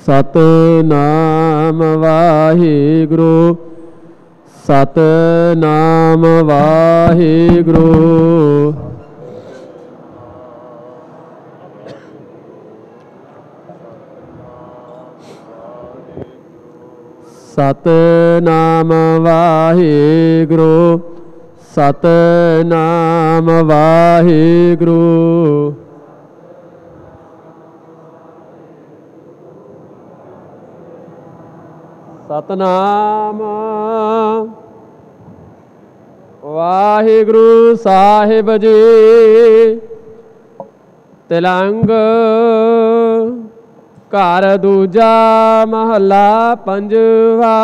ਸਤਿਨਾਮ ਵਾਹਿਗੁਰੂ ਸਤਿਨਾਮ ਵਾਹਿਗੁਰੂ। ਸਤਿਨਾਮ ਵਾਹਿਗੁਰੂ ਸਤਿਨਾਮ ਵਾਹਿਗੁਰੂ। ਸਤਿਨਾਮ ਵਾਹਿਗੁਰੂ ਸਾਹਿਬ ਜੀ। ਤਿਲੰਗ ਘਰ ਦੂਜਾ ਮਹੱਲਾ ਪੰਜਵਾ।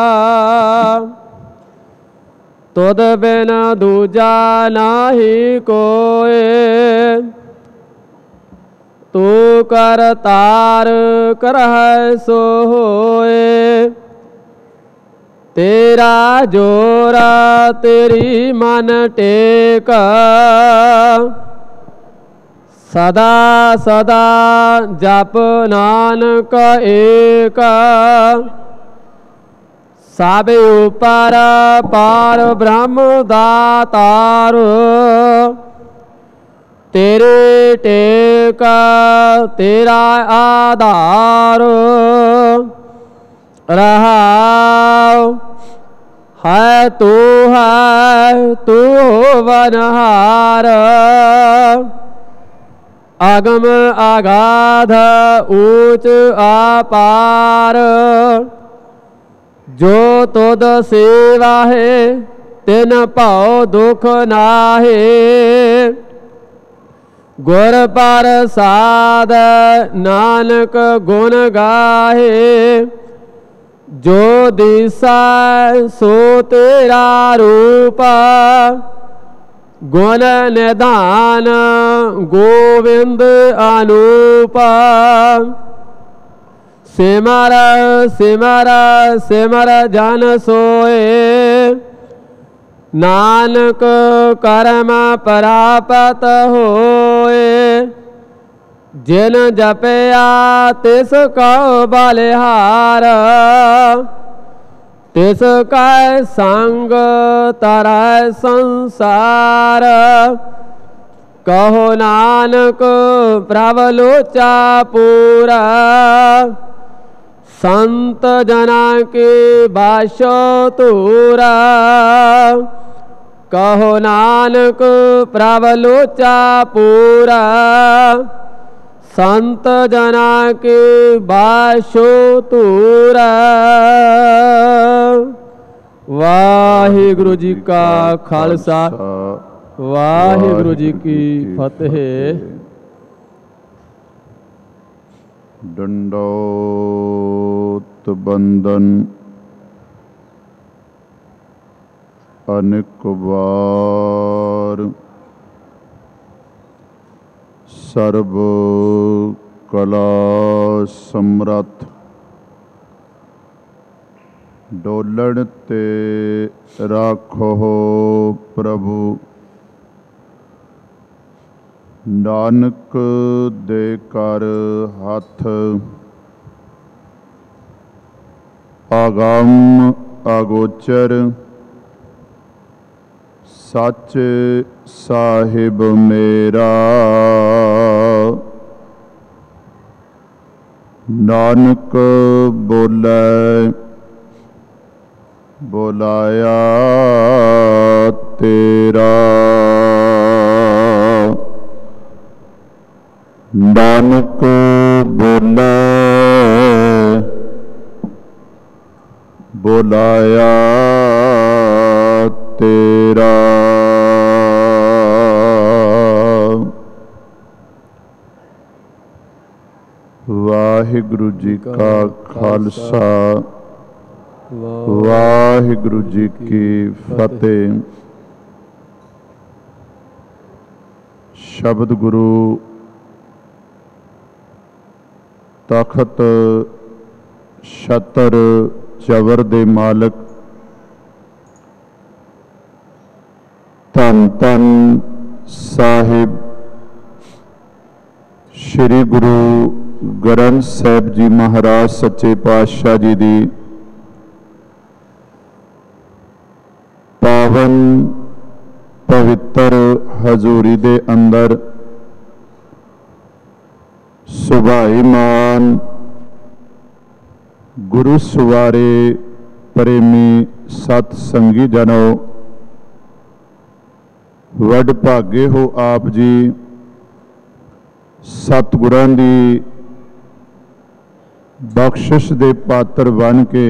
ਤੁਧ ਬਿਨ ਦੂਜਾ ਨਾਹੀ ਕੋਇ, ਤੂੰ ਕਰਤਾਰ ਕਰਹਿ ਸੋ ਹੋਇ। ਤੇਰਾ ਜੋਰਾ ਤੇਰੀ ਮਨ ਟੇਕ, ਸਦਾ ਸਦਾ ਜਪ ਨਾਨਕ ਏਕ। ਸਭ ਉਪਰ ਪਾਰ ਬ੍ਰਹਮ ਦਾਤਾਰ, ਤੇਰੇ ਟੇਕ ਤੇਰਾ ਆਧਾਰ। ਰਹਾਉ ਹੈ ਤੂੰ ਵਨਹਾਰ। ਅਗਮ ਅਗਾਧ ਊਚ ਆਪਾਰ, ਜੋ ਤੁਧ ਸੇਵਾ ਹੈ ਤਿਨ ਭਉ ਦੁਖ ਨਾਹੀ। ਗੁਰ ਪ੍ਰਸਾਦ ਨਾਨਕ ਗੁਣ ਗਾਹੇ, ਜੋ ਦਿਸੈ ਸੋ ਤੇਰਾ ਰੂਪ। ਗੁਣ ਨਿਧਾਨ ਗੋਵਿੰਦ ਅਨੂਪ। ਸਿਮਰ ਸਿਮਰ ਸਿਮਰ ਜਨ ਸੋਏ, ਨਾਨਕ ਕਰਮ ਪ੍ਰਾਪਤ ਹੋਏ। ਜਿਨ ਜਪਿਆ ਤਿਸ ਕਉ ਬਲਿਹਾਰ, ਤਿਸ ਕੈ ਸੰਗ ਤਰੈ ਸੰਸਾਰ। ਕਹੋ ਨਾਨਕ ਪ੍ਰਭ ਲੋਚਾ ਪੂਰਾ, ਸੰਤ ਜਨਾ ਕੇ ਬਾਸ਼ੋ ਧੂਰਾ। ਕਹੋ ਨਾਨਕ ਪ੍ਰਭ ਲੋਚਾ ਪੂਰਾ, ਸੰਤ ਜਨਾ ਕੇ ਬਾਸ਼ੋ ਧੂਰਾ। ਵਾਹਿਗੁਰੂ ਜੀ ਕਾ ਖਾਲਸਾ ਵਾਹਿਗੁਰੂ ਜੀ ਕੀ ਫਤਿਹ। ਡੰਡੋਤ ਬੰਦਨ ਅਨੇਕ ਵਾਰ, ਸਰਬ ਕਲਾ ਸਮਰੱਥ। ਡੋਲਣ ਤੇ ਰਾਖੋ ਪ੍ਰਭੂ, ਨਾਨਕ ਦੇ ਕਰ ਹੱਥ। ਆਗਮ ਅਗੋਚਰ ਸੱਚ ਸਾਹਿਬ ਮੇਰਾ। ਨਾਨਕ ਬੋਲੇ ਬੁਲਾਇਆ ਤੇਰਾ। ਨਾਨਕ ਬੋਲੇ ਬੁਲਾਇਆ ਤੇਰਾ। ਵਾਹਿਗੁਰੂ ਜੀ ਕਾ ਖਾਲਸਾ ਵਾਹਿਗੁਰੂ ਜੀ ਕੀ ਫਤਿਹ। ਸ਼ਬਦ ਗੁਰੂ ਤਖਤ ਛਤਰ ਚਵਰ ਦੇ ਮਾਲਕ ਧੰਨ ਧੰਨ ਸਾਹਿਬ ਸ੍ਰੀ ਗੁਰੂ ग्रंथ साहिब जी महाराज सच्चे पातशाह जी दी पावन पवित्र हजूरी दे अंदर सुभाईमान गुरु सवारे प्रेमी सत संगी जनो, वड भागे हो आप जी। सतगुरां दी बख्शिश दे पात्र बन के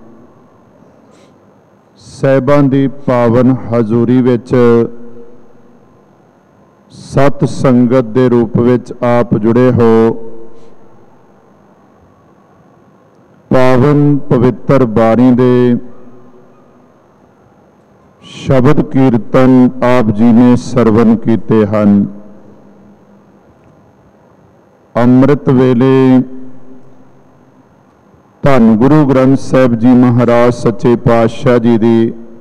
साहिबां दी पावन हजूरी विच सत संगत दे रूप विच आप जुड़े हो। पावन पवित्र बाणी दे शब्द कीर्तन आप जी ने सरवण कीते हैं। अमृत वेले धन गुरु ग्रंथ साहिब जी महाराज सच्चे पातशाह जी दी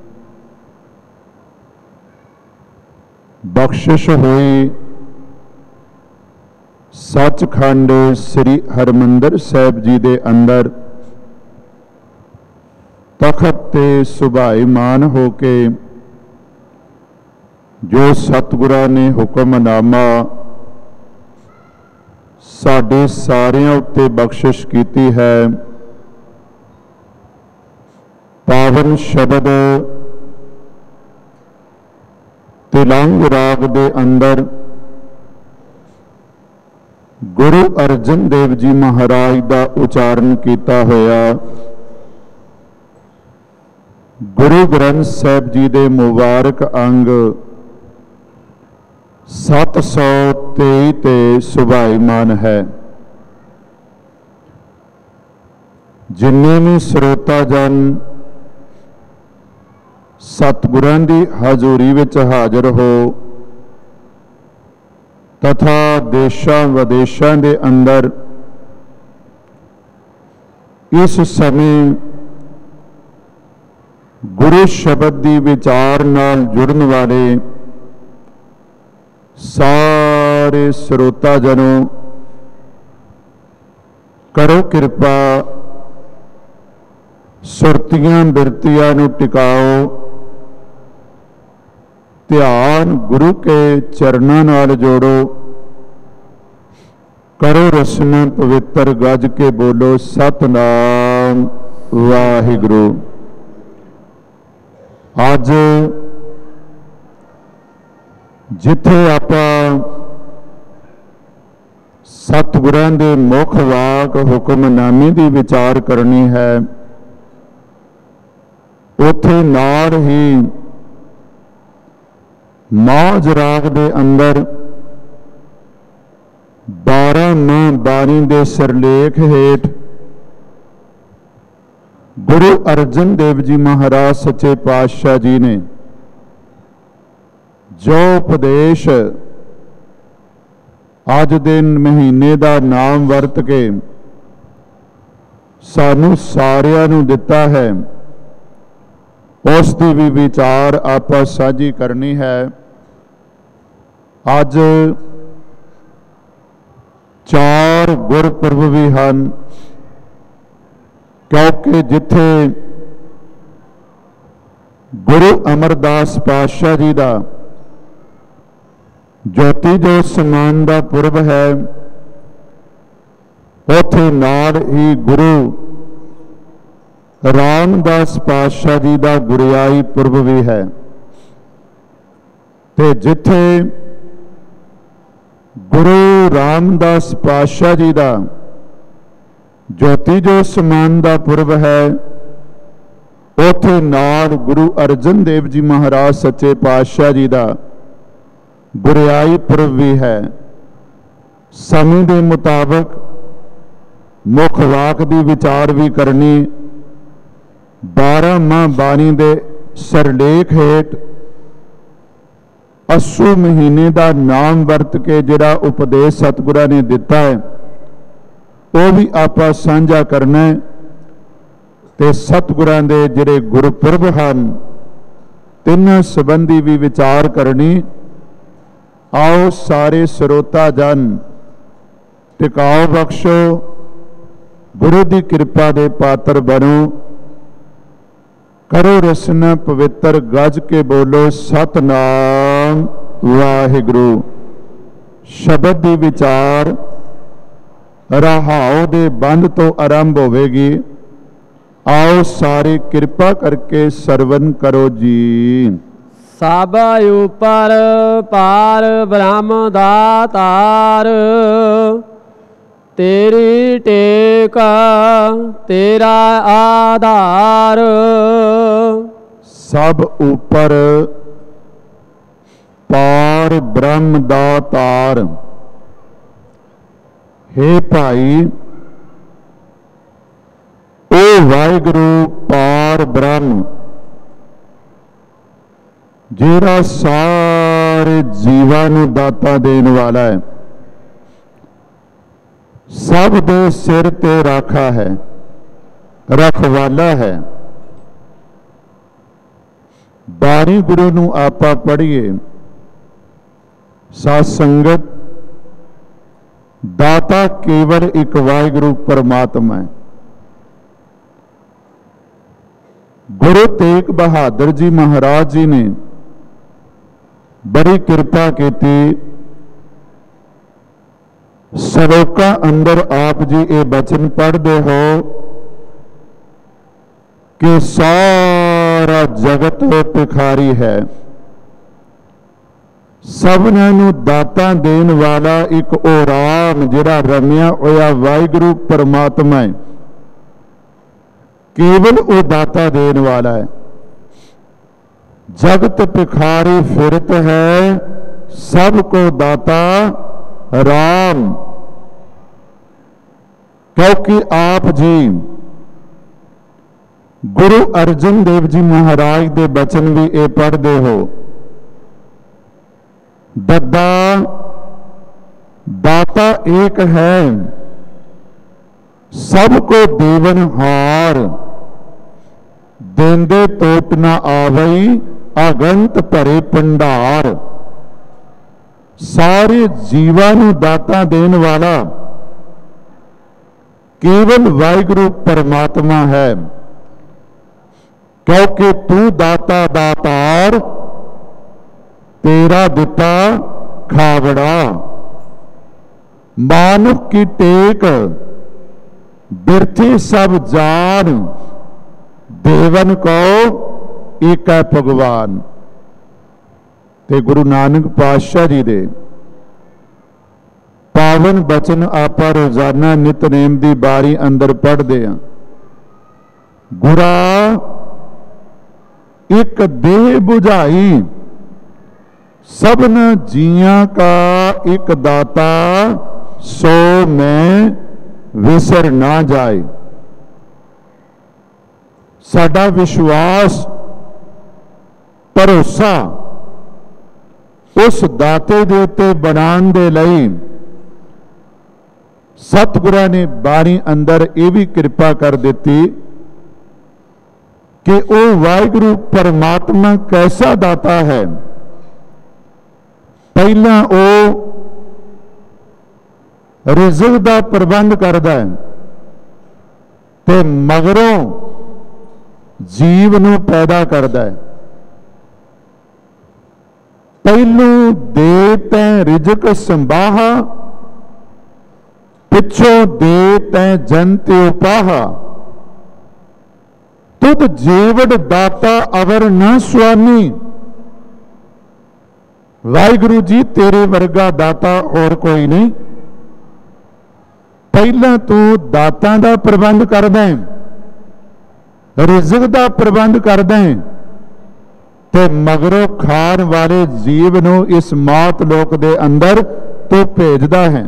बख्शिश हुई सचखंड श्री हरमंदर साहिब जी दे अंदर तखत ते सुभाईमान होके जो सतगुरां ने हुक्मनामा साडे सारियां उत्ते बख्शिश कीती है। पावन शब्द तिलंग राग दे अंदर गुरु अर्जन देव जी महाराज का उचारण किया होया। गुरु ग्रंथ साहिब जी दे मुबारक अंग 723 ते सुभाईमान है। जिन्ने भी श्रोता जन सतगुरां दी हजूरी विच हाजिर हो तथा देशां विदेशां दे अंदर इस समय गुरु शब्द दी विचार नाल जुड़न वाले सारे श्रोता जनों करो कृपा, सुरतियां बिरतियां नूं टिकाओ, ध्यान गुरु के चरणों नाल जोड़ो, करो रस्म पवित्र गज के बोलो सतनाम वाहिगुरु। आज जिथे आपां सतगुरां दे मुख वाक हुक्मनामे दी विचार करनी है, उथे नाल ही मौज राग दे अंदर 12 माह बाणी दे सिरलेख हेठ गुरु अर्जन देव जी महाराज सच्चे पातशाह जी ने जो उपदेश आज दिन महीने का नाम वर्त के सानू सारियां नू दिता है, उस दी भी विचार आपां साझी करनी है। अज 4 गुरपुरब भी हैं, क्योंकि जिथे गुरु अमरदास पातशाह जी का ज्योति जोत समान का पुरब है, उथे नाल ही गुरु रामदास पातशाह जी का गुरियाई पुरब भी है। ते जिथे गुरु रामदास पातशाह जी का ज्योति जो समान का पुरब है, उथे नाल गुरु अर्जन देव जी महाराज सच्चे पातशाह जी का गुरियाई पुरब भी है। समय के मुताबिक मुख वाक की विचार भी करनी, 12 माह बाणी दे सरलेख हेठ अस्सू महीने का नाम वर्त के जिहड़ा उपदेश सतगुरां ने दिता है वो भी आपां साझा करना है। ते सतगुरां दे जिहड़े गुरपुरब हैं तिन्हां संबंधी भी विचार करनी। आओ सारे श्रोता जन ਟਿਕਾਓ ਬਖਸ਼ੋ, ਗੁਰੂ ਦੀ ਕਿਰਪਾ ਦੇ ਪਾਤਰ ਬਣੋ। ਕਰੋ ਰਸਨਾ ਪਵਿੱਤਰ, ਗੱਜ ਕੇ ਬੋਲੋ ਸਤਨਾਮ ਵਾਹਿਗੁਰੂ। ਸ਼ਬਦ ਦੀ ਵਿਚਾਰ ਰਹਾਉ ਦੇ ਬੰਦ ਤੋਂ ਆਰੰਭ ਹੋਵੇਗੀ। आओ सारे कृपा करके सरवन करो जी। सब ऊपर पार ब्रह्म दातार, तेरी टेक तेरा आधार। सब ऊपर पार ब्रह्म दातार। हे भाई, ओ वाहिगुरु पार ब्रह्म, जेड़ा सारे जीवां नूं दाता देण वाला है, सब दे सिर ते राखा है, रखवाला है। बाणी गुरु नूं आपा पढ़िए। साध संगत, दाता केवल एक वाहिगुरु परमात्मा है। गुरु तेग बहादुर जी महाराज जी ने बड़ी कृपा की। सलोका अंदर आप जी ये बचन पढ़ते हो कि सारा जगत भिखारी है, सबना नूं दाता देन वाला एक ओ राम जिहड़ा रमिया होया वाहिगुरु परमात्मा है, केवल वो दाता देन वाला है। जगत भिखारी फिरत है, सबको दाता राम। क्योंकि आप जी गुरु अर्जन देव जी महाराज के बचन भी ये पढ़ते हो। दद्दा दाता एक है, सबको देवनहार, देंदे टोट न आवई, अगंत भरे भंडार। सारे जीवां नूं दाता देन वाला केवल वाहिगुरु परमात्मा है। क्योंकि तू दाता दातार, तेरा दिता खावड़ा। मानुख की टेक बिरथी सब जान, देवन को एक है भगवान। ते गुरु नानक पातशाह जी दे पावन बचन आपा रोजाना नितनेम दी बारी अंदर पढ़ते हैं। गुरा एक देह बुझाई, सबन जियां का एक दाता, सो मैं विसर ना जाए। साडा विश्वास भरोसा उस दाते दे उत्ते बनाने दे लई सतगुरां ने बाणी अंदर ये भी कृपा कर दी कि वो वाहिगुरु परमात्मा कैसा दाता है। पहला वो रिज़्क दा प्रबंध करदा है ते मगरों जीव नूं पैदा करदा है। पहलू दे तैं रिज़क संभाहा, पिछों दे तैं जन ते उपाहा। तुद जीवड़ दाता अवर न स्वामी। वाहिगुरु जी तेरे वर्गा दाता और कोई नहीं। पहला तू दातां दा प्रबंध करदा है, रिज़्क दा प्रबंध करदा है, ते मगरों खाण वाले जीव नूं इस मौत लोक दे अंदर तू भेजदा है।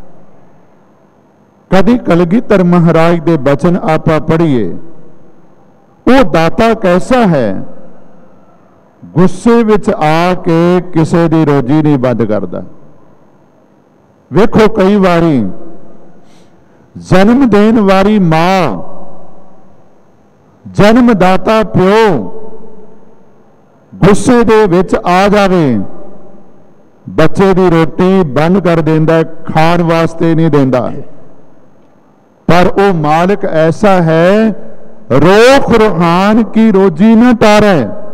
कदी कलगीधर महाराज दे बचन आपा पढ़िए। वो दाता कैसा है, गुस्से विच आके किसी दी रोजी नहीं बंद करता। वेखो कई बारी जन्म देन वाली मां, जन्मदाता प्यो गुस्से दे विच आ जावे ਬੱਚੇ ਦੀ ਰੋਟੀ ਬੰਦ ਕਰ ਦਿੰਦਾ, ਖਾਣ ਵਾਸਤੇ ਨਹੀਂ ਦਿੰਦਾ। ਪਰ ਉਹ ਮਾਲਕ ਐਸਾ ਹੈ, ਰੋਖ ਰੋਹਾਨ ਕੀ ਰੋਜੀ ਨਾ ਤਾਰੈ।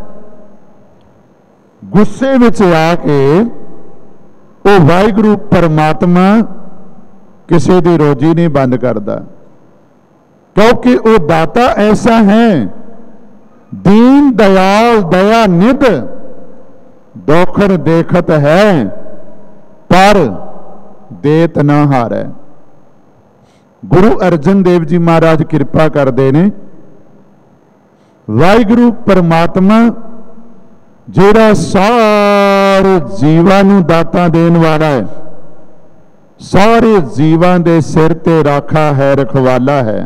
ਗੁੱਸੇ ਵਿੱਚ ਆ ਕੇ ਉਹ ਵਾਹਿਗੁਰੂ ਪਰਮਾਤਮਾ ਕਿਸੇ ਦੀ ਰੋਜੀ ਨਹੀਂ ਬੰਦ ਕਰਦਾ, क्योंकि वो दाता ऐसा है, दीन दयाल दया निध दोखर देखत है, पर देत ना हारै। गुरु अर्जन देव जी महाराज कृपा करते ने। वाहिगुरु परमात्मा जिहड़ा सारे जीवां नूं दाता देण वाला है, सारे जीवां दे सिर ते राखा है, रखवाला है।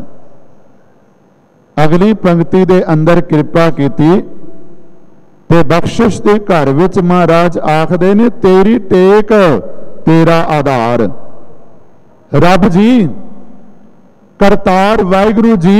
अगली पंक्ति दे अंदर कृपा कीती ते बख्शिश दे घर विच महाराज आखदे ने, तेरी टेक तेरा आधार। रब जी, करतार वाहिगुरु जी,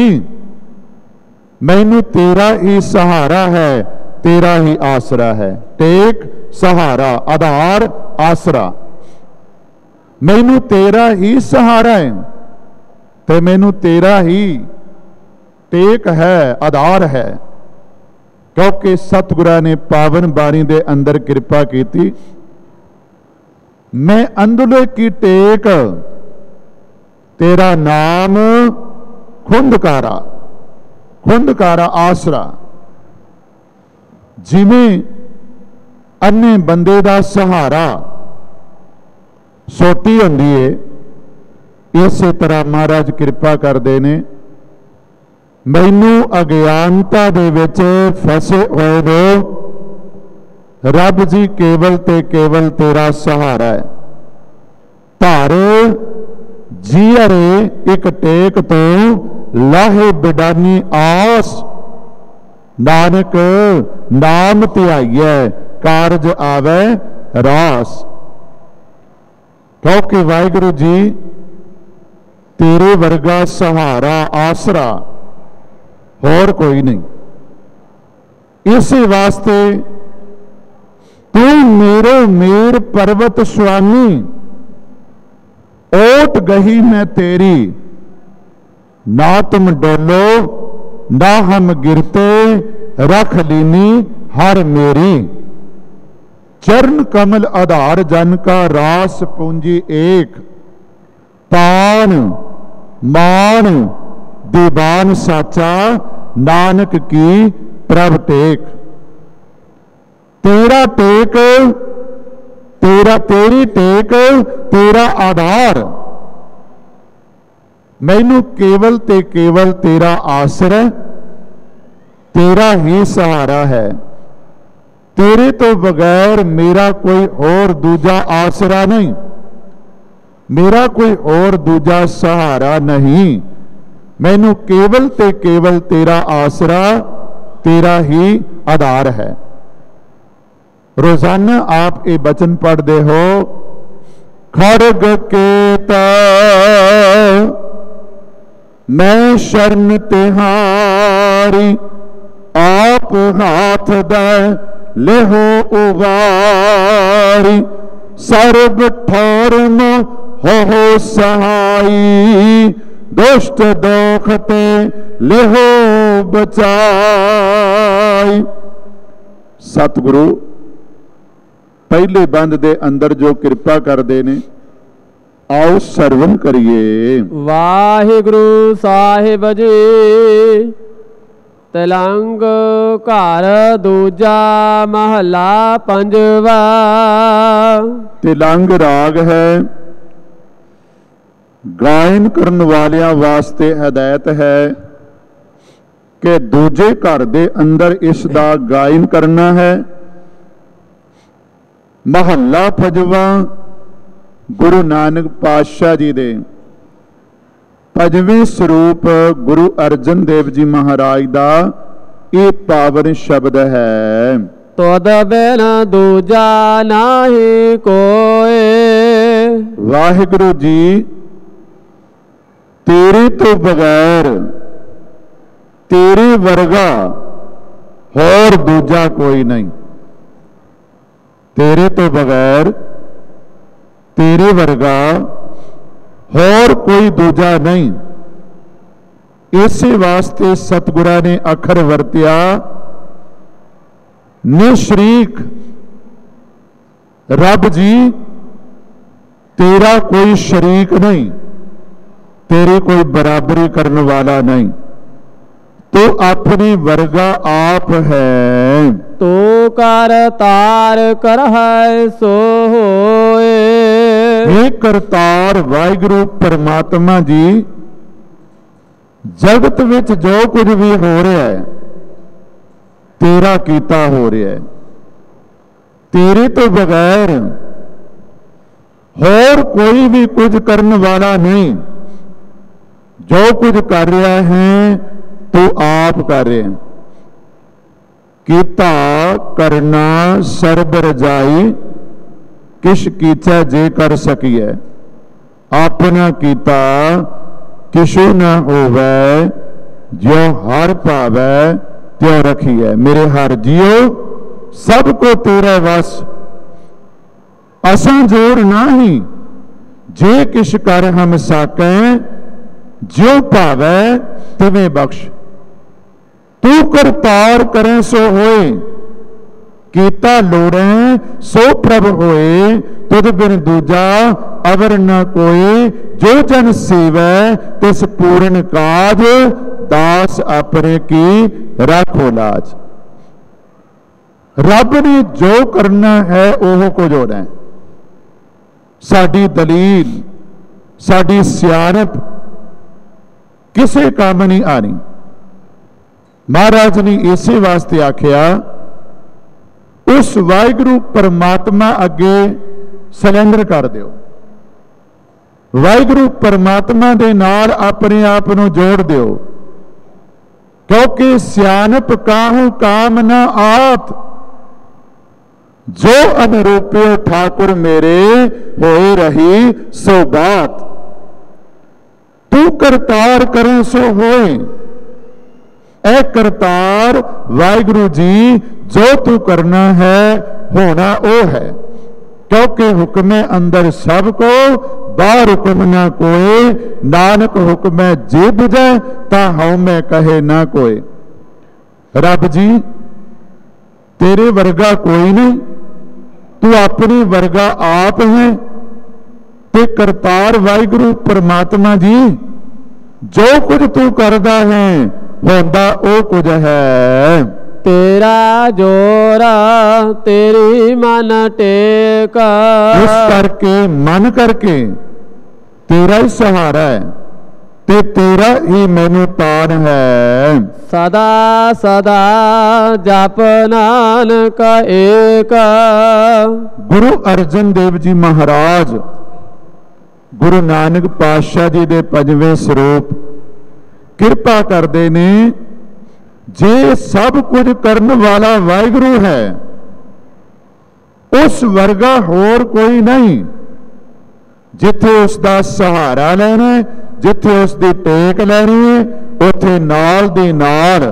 मैनू तेरा ही सहारा है, तेरा ही आसरा है। टेक सहारा, आधार आसरा। मैनू तेरा ही सहारा है ते मैनू तेरा ही टेक है, आधार है। क्योंकि सतगुरा ने पावन बाणी दे अंदर कृपा की थी, मैं अंदुले की टेक तेरा नाम खुंदकारा, खुंदकारा आसरा। जिवें अन्ने बंदे दा सहारा सोटी हुंदी है, इसे तरह महाराज कृपा करते ने। मैनू अज्ञानता दे विच फसे होए दो, रब जी केवल ते केवल तेरा सहारा है। धार जीअरे एक टेक तो लाहे बिडानी आस, नानक नाम ध्याइए कारज आवे रास। क्योंकि वाहिगुरु जी तेरे वर्गा सहारा आसरा और कोई नहीं। इस वास्ते तू मेरो मेर पर्वत स्वामी, ओट गही मैं तेरी, ना तुम डोलो ना हम गिरते, रख लीनी हर मेरी। चरण कमल आधार जन का रास पूंजी एक, तान मान दीवान साचा, नानक की प्रभ टेक। तेरा टेक तेरा, तेरी टेक तेरा आधार, मैनू केवल ते केवल तेरा आसरा, तेरा ही सहारा है। तेरे तो बगैर मेरा कोई और दूजा आसरा नहीं, मेरा कोई और दूजा सहारा नहीं। मैनू केवल ते केवल तेरा आसरा, तेरा ही आधार है। रोजाना आप ये वचन पढ़ते हो, खड़ग केता मैं शरण तिहारी, आप हाथ दे लेहो उवारी, सर्ब ठौरम हो सहाई, दुष्ट दोखते लेहो बचाई। सतगुरु पहले बंद दे अंदर जो कृपा करते ने, आओ सरवण करिए। वाहिगुरु साहिब जी तिलंग घर दूजा महला पंजवा। तिलंग राग है, गायन करने वालियां वास्ते हदायत है कि दूजे घर दे अंदर इसका गायन करना है। महला पंजवा गुरु नानक पातशाह जी दे पंजवें स्वरूप गुरु अर्जन देव जी महाराज का ये पावन शब्द है। तुद बिन दूजा नाही कोई। वाहिगुरु जी तेरे तो बगैर तेरे वर्गा और दूजा कोई नहीं। तेरे तो बगैर तेरे वर्गा होर कोई दूजा नहीं। इसे वास्ते सतगुरा ने अखर वरत्या निशरीक। रब जी तेरा कोई शरीक नहीं, तेरी कोई बराबरी करने वाला नहीं, तो अपने वर्गा आप है। तो करतार करह सो होए। हे करतार वाहिगुरु परमात्मा जी, जगत विच जो कुछ भी हो रहा है तेरा कीता हो रहा है। तेरे तो बगैर और कोई भी कुछ करने वाला नहीं। जो कुछ कर रहा है तो आप कर रहे हैं। कीता करना सर्ब रजाई, किश कीचा जे कर सकिए। अपना कीता किशु न होवे, जो हर भावै त्यों रखिए। मेरे हर जियो सबको तेरा वस, असा जोर नाही, जे किश कर हम साकें, ज्यों भावै तिवें बख्श। तू करतार करें सो होए, कीता लोड़ें सो प्रभ होए। तुद बिन दूजा अवर न कोई, जो जन सेवै तिस पूर्ण काज। दास अपने की राखो लाज। रब ने जो करना है ओह कुछ होना है। साडी दलील, साडी सियानत किसे काम नहीं आनी। महाराज ने इसे वास्ते आख्या उस वाहिगुरु परमात्मा अगे सरेंडर कर दियो। वाहिगुरु परमात्मा दे नाल अपने आप नूं जोड़ दियो, क्योंकि सियानप काहू काम न आत। जो अनुरूपियो ठाकुर मेरे होए रही सो बात। तू करतार करें सो होए। ए करतार वाहिगुरु जी, जो तू करना है होना ओ है। क्योंकि हुक्मे अंदर सबको, बाहर हुक्म ना कोई। नानक हुक्म जे बुझे, ता हऊ में कहे ना कोई। रब जी तेरे वर्गा कोई नहीं, तू अपने वर्गा आप है। ते करतार वाहिगुरु परमात्मा जी, जो कुछ तू करदा है होंदा ओ कुछ है। तेरा जोरा तेरी मन टेका। इस करके मन करके तेरा ही सहारा है, ते तेरा ही मैनू तान है। सदा सदा जप नानक एक। गुरु अर्जन देव जी महाराज गुरु नानक पातशाह जी दे पंजवें स्वरूप किरपा करते ने। जे सब कुछ करने वाला वाहिगुरु है, उस वर्गा होर कोई नहीं। जिथे उसका सहारा लेना, जिथे उसकी टेक लेनी है, उथे नाल दी नाल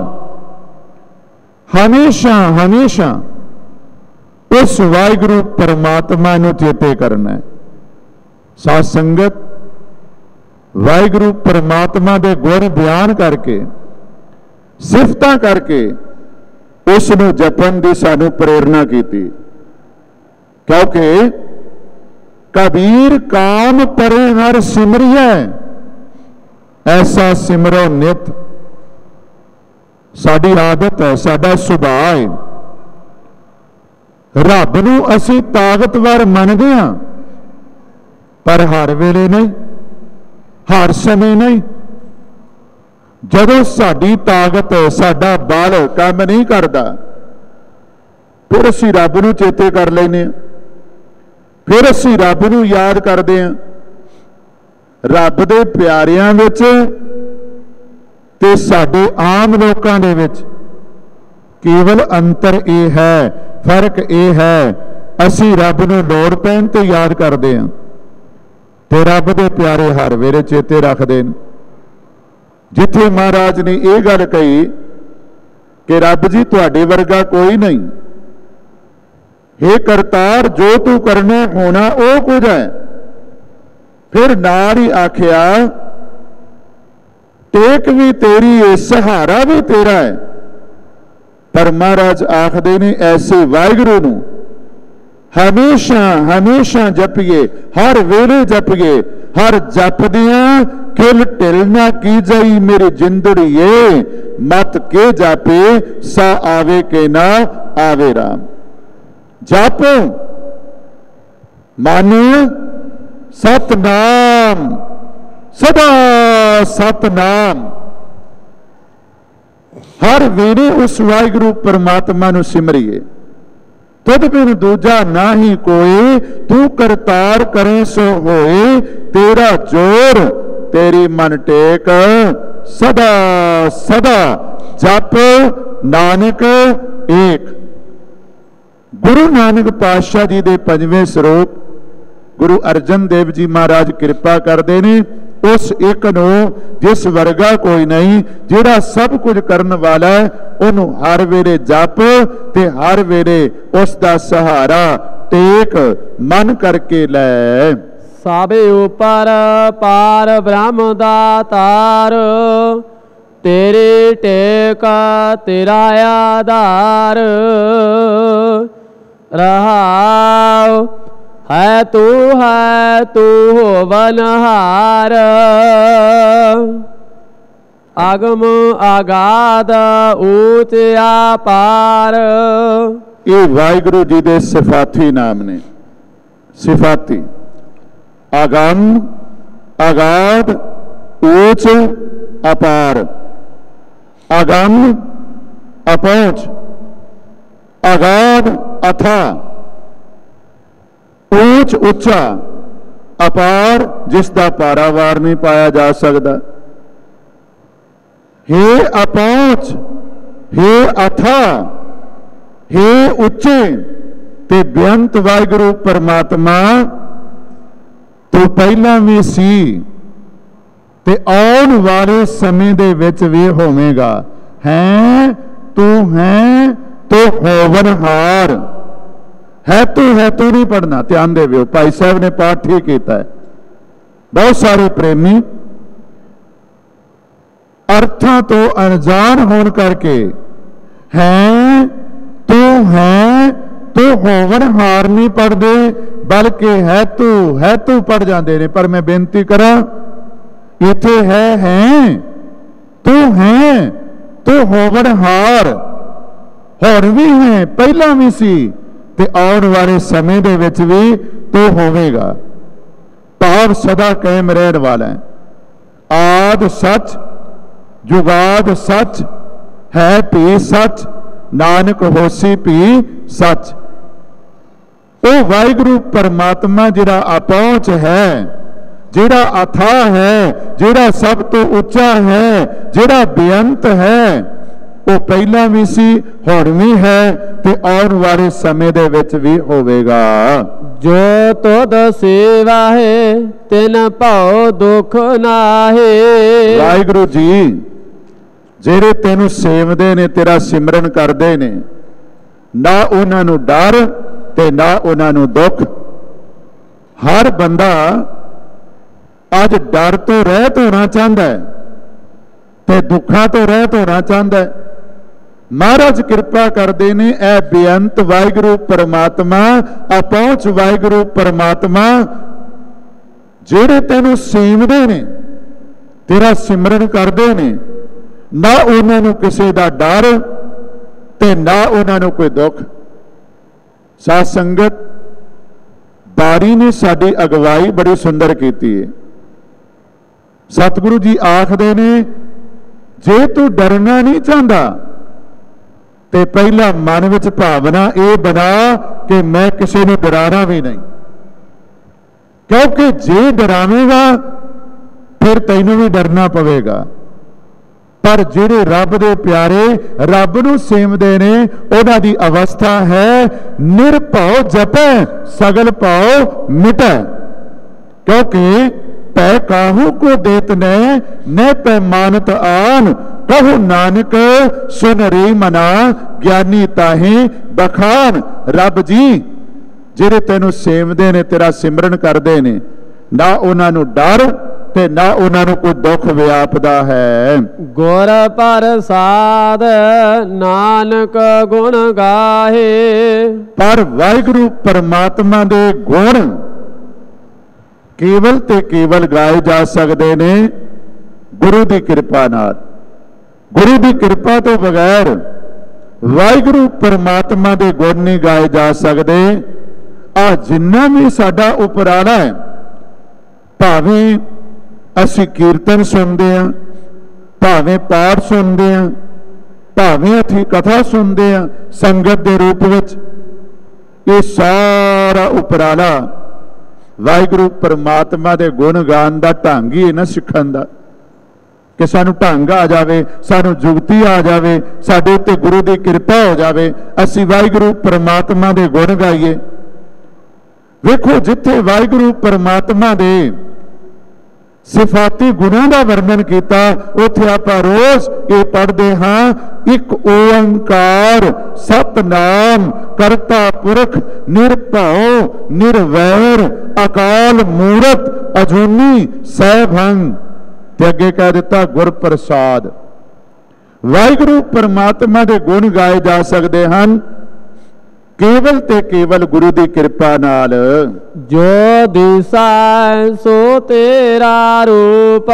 हमेशा हमेशा उस वाहिगुरु परमात्मा नूं चेते करना है। साध संगत वाहिगुरु परमात्मा दे गुण बयान करके, सिफतां करके उसनूं जपन की सानू प्रेरणा की। क्योंकि कबीर काम परे हर सिमरिया, ऐसा सिमरो नित। साडी आदत है, साडा सुभाव है। रब नूं असीं ताकतवर मनदे हां, पर हर वेले नहीं, हर समय नहीं। जदों साडी ताकत, साडा बल काम नहीं करता, फिर असीं रब नूं चेते कर लैने, फिर असीं रब नूं याद करते हैं। रब दे प्यारियां विच ते साडे आम लोकां दे विच केवल अंतर यह है, फर्क यह है, असीं रब नूं लोड़ पैण ते याद करते हैं, ते रब दे प्यारे हर वेले चेते रखते हैं। जिथे महाराज ने यह गल कही कि रब जी तुहाडे वर्गा कोई नहीं, हे करतार जो तू करना होना वो कुछ है। फिर नाल ही आखिया टेक भी तेरी है, सहारा भी तेरा है। पर महाराज आखदे ने ऐसे वाहिगुरू नूं हमेशा हमेशा जपिए, हर वेले जपिए, हर जपदियां किल ढिल ना की जाई मेरी जिंदड़िए, मत के जापे सा आवे के ना आवे राम। जापो मानो सतनाम, सदा सतनाम, हर वेले उस वाहिगुरू परमात्मा नूं सिमरिए। तुद बिन दूजा ना ही कोई, तू करतार करे सो होए, तेरा जोर तेरी मन टेक सदा सदा, जप नानक एक। गुरु नानक पातशाह जी दे पंजवें स्वरूप गुरु अर्जन देव जी महाराज कृपा करते ने उस एक नूं जिस वर्गा कोई नहीं, जिहड़ा सब कुछ करन वाला है, उन्हों हर वेले जप ते हर वेले उसका सहारा टेक मन करके लै। साबे ऊपर पार ब्रह्म दातार, तेरे टेक तेरा आधार। रहाओ है तू होवनहार, आगम आगाध ऊंच आपार। ये वाहिगुरू जी दे सिफाती नाम ने। सिफाती आगम आगाध ऊंच अपार, आगम अपहुंच, आगाध अथा, ऊंच उच्चा, अपार जिसका पारावार नहीं पाया जा सकता। हे अपहुंच, हे अथा, हे उच्चे ते बेअंत वाहिगुरू परमात्मा, तू पहला भी सी ते आउण वाले समय दे विच भी होवेगा। है तू होवनहार। है तू नहीं पढ़ना, ध्यान देवियो, भाई साहब ने पाठ ठीक किया है। बहुत सारे प्रेमी अर्थां तो अनजान होने करके है तू होवनहार नहीं पढ़ते, बल्कि है तू पढ़ जाते ने। पर मैं बेनती करा, इथे है तू होवनहार, होर भी है, पहला भी सी ते आउण वाले समय दे विच भी तू होवेगा। भाव सदा कायम रहन वाला है। आद सच, जुगाद सच, है भी सच, नानक होसी भी सच। वो वाहिगुरू परमात्मा जिहड़ा अपहुंच है, जिहड़ा अथा है, जिहड़ा सब तो उच्चा है, जिहड़ा बेअंत है, वो पहला भी सी, हुण भी है ते आउण वाले समय दे विच भी होवेगा। जो तुद सेवा है तिन भाव दुख नाहे। वाहिगुरू जी जेरे तेनू सेवदे ने, तेरा सिमरन करदे ने, ना उन्हां नू डर ते ना उन्हां नू दुख। हर बंदा अज डर तो रहत होना चाहता है ते दुखा तो रहत होना चाहता है। महाराज कृपा करते ने, ऐ बेअंत वाहिगुरू परमात्मा, अपहुंच वाहिगुरू परमात्मा, जेड़े तेनू सेवदे ने, तेरा सिमरन करते ने, ना उन्होंने किसी का डर ते ना उन्होंने कोई दुख। साध संगत बारी ने साडी अगवाई बड़ी सुंदर की है। सतगुरु जी आखदे ने, जे तू डरना नहीं चाहता ते पहला मन विच भावना ये बना कि मैं किसी ने डराना भी नहीं, क्योंकि जे डरावेगा फिर तैनू भी डरना पवेगा। पर जिहड़े रब दे प्यारे रब नूं सेवदे ने, उन्हां दी अवस्था है निरभव जपै सगल भाव मिटै। क्योंकि पै काहू को देत न पै मानत आन, कहु नानक सुन रे मना, ज्ञानी ताहे बखान। रब जी जिहड़े तैनू सेवदे ने, तेरा सिमरन करदे ने, ਨਾ ਉਹਨਾਂ ਨੂੰ ਡਰ ਤੇ ਨਾ ਉਹਨਾਂ ਨੂੰ ਕੋਈ ਦੁੱਖ ਵਿਆਪਦਾ ਹੈ। ਗੁਰ ਪ੍ਰਸਾਦ ਨਾਨਕ ਗੁਣ ਗਾਹੇ। ਪਰ ਵਾਹਿਗੁਰੂ ਪਰਮਾਤਮਾ ਦੇ ਗੁਣ ਕੇਵਲ ਤੇ ਕੇਵਲ ਗਾਏ ਜਾ ਸਕਦੇ ਨੇ ਗੁਰੂ ਦੀ ਕਿਰਪਾ ਨਾਲ। ਗੁਰੂ ਦੀ ਕਿਰਪਾ ਤੋਂ ਬਗੈਰ ਵਾਹਿਗੁਰੂ ਪਰਮਾਤਮਾ ਦੇ ਗੁਣ ਨਹੀਂ ਗਾਏ ਜਾ ਸਕਦੇ। ਆ ਜਿੰਨਾ ਵੀ ਸਾਡਾ ਉਪਰਾਲਾ ਹੈ, ਭਾਵੇਂ ਅਸੀਂ ਕੀਰਤਨ ਸੁਣਦੇ ਹਾਂ, ਭਾਵੇਂ ਪਾਠ ਸੁਣਦੇ ਹਾਂ, ਭਾਵੇਂ ਅਸੀਂ ਕਥਾ ਸੁਣਦੇ ਹਾਂ ਸੰਗਤ ਦੇ ਰੂਪ ਵਿੱਚ, ਇਹ ਸਾਰਾ ਉਪਰਾਲਾ ਵਾਹਿਗੁਰੂ ਪਰਮਾਤਮਾ ਦੇ ਗੁਣ ਗਾਣ ਦਾ ਢੰਗ ਹੀ ਨਾ ਸਿੱਖਣ ਦਾ, ਕਿ ਸਾਨੂੰ ਢੰਗ ਆ ਜਾਵੇ, ਸਾਨੂੰ ਜੁਗਤੀ ਆ ਜਾਵੇ, ਸਾਡੇ ਉੱਤੇ ਗੁਰੂ ਦੀ ਕਿਰਪਾ ਹੋ ਜਾਵੇ, ਅਸੀਂ ਵਾਹਿਗੁਰੂ ਪਰਮਾਤਮਾ ਦੇ ਗੁਣ ਗਾਈਏ। ਵੇਖੋ, ਜਿੱਥੇ ਵਾਹਿਗੁਰੂ ਪਰਮਾਤਮਾ ਦੇ ਸਿਫਾਤੀ ਗੁਣਾਂ ਦਾ ਵਰਣਨ ਕੀਤਾ, ਉੱਥੇ ਆਪਾਂ ਰੋਜ਼ ਇਹ ਪੜ੍ਹਦੇ ਹਾਂ, ਇੱਕ ਓੰਕਾਰ ਸਤਨਾਮ ਕਰਤਾ ਪੁਰਖ ਨਿਰਭਉ ਨਿਰਵੈਰ ਅਕਾਲ ਮੂਰਤ ਅਜੂਨੀ ਸੈਭੰ। ਤੇ ਅੱਗੇ ਕਹਿ ਦਿੱਤਾ ਗੁਰ ਪ੍ਰਸਾਦ। ਵਾਹਿਗੁਰੂ ਪਰਮਾਤਮਾ ਦੇ ਗੁਣ ਗਾਏ ਜਾ ਸਕਦੇ ਹਨ ਕੇਵਲ ਤੇ ਕੇਵਲ ਗੁਰੂ ਦੀ ਕਿਰਪਾ ਨਾਲ। ਜੋ ਦਿਸਾ ਸੋ ਤੇਰਾ ਰੂਪ,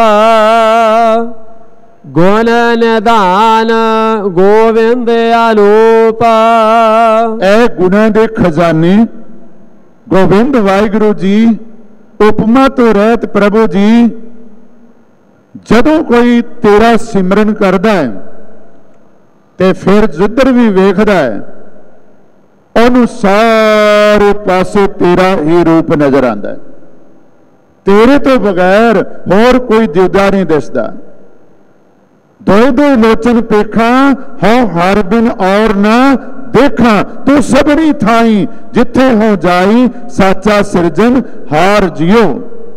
ਗੁਣ ਨਿਧਾਨ ਗੋਵਿੰਦ ਆਲੋਪ। ਇਹ ਗੁਣਾਂ ਦੇ ਖਜ਼ਾਨੇ ਗੋਬਿੰਦ ਵਾਹਿਗੁਰੂ ਜੀ, ਉਪਮਾ ਤੋਂ ਰਹਿਤ ਪ੍ਰਭੂ ਜੀ, ਜਦੋਂ ਕੋਈ ਤੇਰਾ ਸਿਮਰਨ ਕਰਦਾ ਹੈ ਤੇ ਫਿਰ ਜਿੱਧਰ ਵੀ ਵੇਖਦਾ ਹੈ ਉਹਨੂੰ ਸਾਰੇ ਪਾਸੇ ਤੇਰਾ ਹੀ ਰੂਪ ਨਜ਼ਰ ਆਉਂਦਾ ਹੈ। ਤੇਰੇ ਤੋਂ ਬਗੈਰ ਹੋਰ ਕੋਈ ਦਿਵਦਾ ਨਹੀਂ ਦਿਸਦਾ। ਦੋਇ ਦੋਇ ਲੋਚਨ ਪੇਖਾਂ ਹਉ ਹਰ ਬਿਨ ਔਰ ਨਾ ਦੇਖਾਂ, ਤੂੰ ਸਭਨੀ ਥਾਈ ਜਿੱਥੇ ਹੋ ਜਾਈ ਸਾਚਾ ਸਿਰਜਨ ਹਾਰ ਜਿਉ।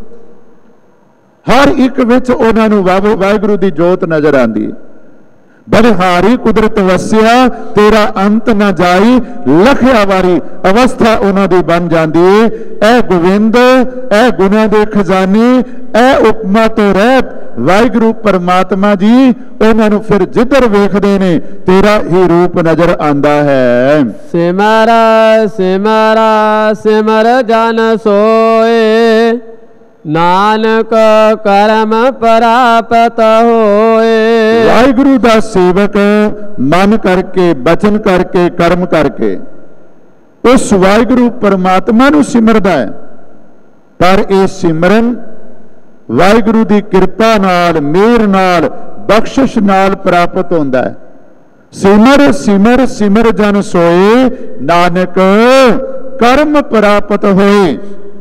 ਹਰ ਇੱਕ ਵਿੱਚ ਉਹਨਾਂ ਨੂੰ ਵਾਹਿਗੁਰੂ ਦੀ ਜੋਤ ਨਜ਼ਰ ਆਉਂਦੀ ਹੈ। ਬਲਿਹਾਰੀ ਕੁਦਰਤ ਵਸਿਆ ਤੇਰਾ ਅੰਤ ਨਾ ਜਾਈ, ਲਖਿਆ ਵਾਰੀ ਅਵਸਥਾ ਉਹਨਾਂ ਦੀ ਬਣ ਜਾਂਦੀ ਹੈ। ਇਹ ਗੋਬਿੰਦ, ਇਹ ਗੁਣਾਂ ਦੇ ਖਜ਼ਾਨੇ, ਇਹ ਉਪਮਾ ਤੋਂ ਰਹਿਤ ਵਾਹਿਗੁਰੂ ਪਰਮਾਤਮਾ ਜੀ, ਉਹਨਾਂ ਨੂੰ ਫਿਰ ਜਿੱਧਰ ਵੇਖਦੇ ਨੇ ਤੇਰਾ ਹੀ ਰੂਪ ਨਜ਼ਰ ਆਉਂਦਾ ਹੈ। ਸਿਮਰ ਸਿਮਰ ਸਿਮਰ ਜਨ ਸੋਏ, ਨਾਨਕ ਕਰਮ ਪ੍ਰਾਪਤ ਹੋਏ। ਵਾਹਿਗੁਰੂ ਦਾ ਸੇਵਕ ਮਨ ਕਰਕੇ, ਬਚਨ ਕਰਕੇ, ਕਰਮ ਕਰਕੇ ਉਸ ਵਾਹਿਗੁਰੂ ਪਰਮਾਤਮਾ ਨੂੰ ਸਿਮਰਦਾ ਹੈ। ਪਰ ਇਹ ਸਿਮਰਨ ਵਾਹਿਗੁਰੂ ਦੀ ਕਿਰਪਾ ਨਾਲ, ਮਿਹਰ ਨਾਲ, ਬਖਸ਼ਿਸ਼ ਨਾਲ ਪ੍ਰਾਪਤ ਹੁੰਦਾ ਹੈ। ਸਿਮਰ ਸਿਮਰ ਸਿਮਰ ਜਨ ਸੋਏ, ਨਾਨਕ ਕਰਮ ਪ੍ਰਾਪਤ ਹੋਏ।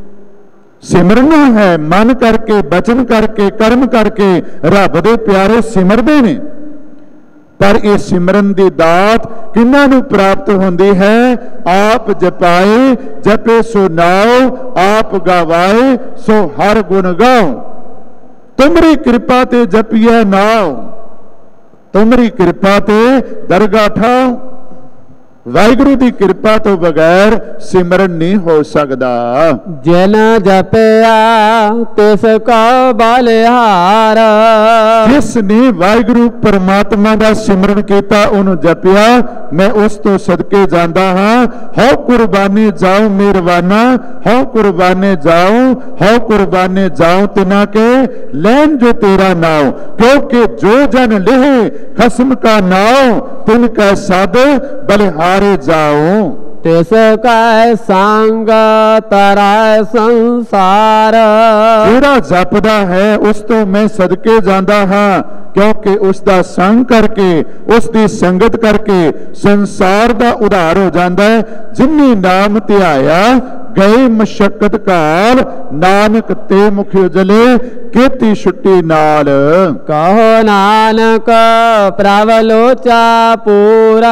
ਸਿਮਰਨਾ ਹੈ ਮਨ ਕਰਕੇ, ਬਚਨ ਕਰਕੇ, ਕਰਮ ਕਰਕੇ। ਰੱਬ ਦੇ ਪਿਆਰੇ ਸਿਮਰਦੇ ਨੇ, ਪਰ ਇਹ ਸਿਮਰਨ ਦੀ ਦਾਤ ਕਿਹਨਾਂ ਨੂੰ ਪ੍ਰਾਪਤ ਹੁੰਦੀ ਹੈ? ਆਪ ਜਪਾਏ ਜਪੇ ਸੋ ਨਾਉ, ਆਪ ਗਵਾਏ ਸੋ ਹਰ ਗੁਣ ਗਾਉ। ਤੁਮਰੀ ਕਿਰਪਾ ਤੇ ਜਪੀਐ ਨਾਉ, ਤੁਮਰੀ ਕਿਰਪਾ ਤੇ ਦਰਗਾਹ ਠਾਉ। ਵਾਹਿਗੁਰੂ ਦੀ ਕਿਰਪਾ ਤੋਂ ਬਗੈਰ ਸਿਮਰਨ ਨਹੀਂ ਹੋ ਸਕਦਾ। ਜਿਨ ਜਪਿਆ ਤਿਸ ਕਾ ਬਲਿਹਾਰ। ਜਿਸ ਨੇ ਵਾਹਿਗੁਰੂ ਪਰਮਾਤਮਾ ਦਾ ਸਿਮਰਨ ਕੀਤਾ, ਉਹਨੂੰ ਜਪਿਆ, ਮੈਂ ਉਸ ਤੋਂ ਸਦਕੇ ਜਾਂਦਾ ਹਾਂ। ਹਉ ਕੁਰਬਾਨੇ ਜਾਉ ਮਿਹਰਬਾਨਾ, ਹਉ ਕੁਰਬਾਨੇ ਜਾਉ, ਹਉ ਕੁਰਬਾਨੇ ਜਾਉ ਤਿਨਾ ਕੇ ਲੈਨ ਜੋ ਤੇਰਾ ਨਾਉ। ਕਿਉਂਕਿ ਜੋ ਜਨ ਲਿਹੇ ਖਸਮ ਕਾ ਨਾਉ, ਤਿਨ ਕੈ ਸਾਧ ਬਲਿਹਾਰ ਜਾਓ। ਤਿਸ ਕੈ ਸੰਗ ਤਰੈ ਸੰਸਾਰ। ਜਿਹੜਾ ਜਪਦਾ ਹੈ ਉਸ ਤੋਂ ਮੈਂ ਸਦਕੇ ਜਾਂਦਾ ਹਾਂ, ਕਿਉਂਕਿ ਉਸ ਦਾ ਸੰਗ ਕਰਕੇ, ਉਸ ਦੀ ਸੰਗਤ ਕਰਕੇ ਸੰਸਾਰ ਦਾ ਉਧਾਰ ਹੋ ਜਾਂਦਾ ਹੈ। ਜਿਨ੍ਹੀ ਨਾਮ ਧਿਆਇਆ ਗਏ ਮਸ਼ਕਤ ਕਾਲ, ਨਾਨਕ ਤੇ ਮੁਖ ਉਜਲੇ ਕੀਤੀ ਛੁੱਟੀ ਨਾਲ। ਕਹੋ ਨਾਨਕ ਪ੍ਰਭ ਲੋਚਾ ਪੂਰਾ,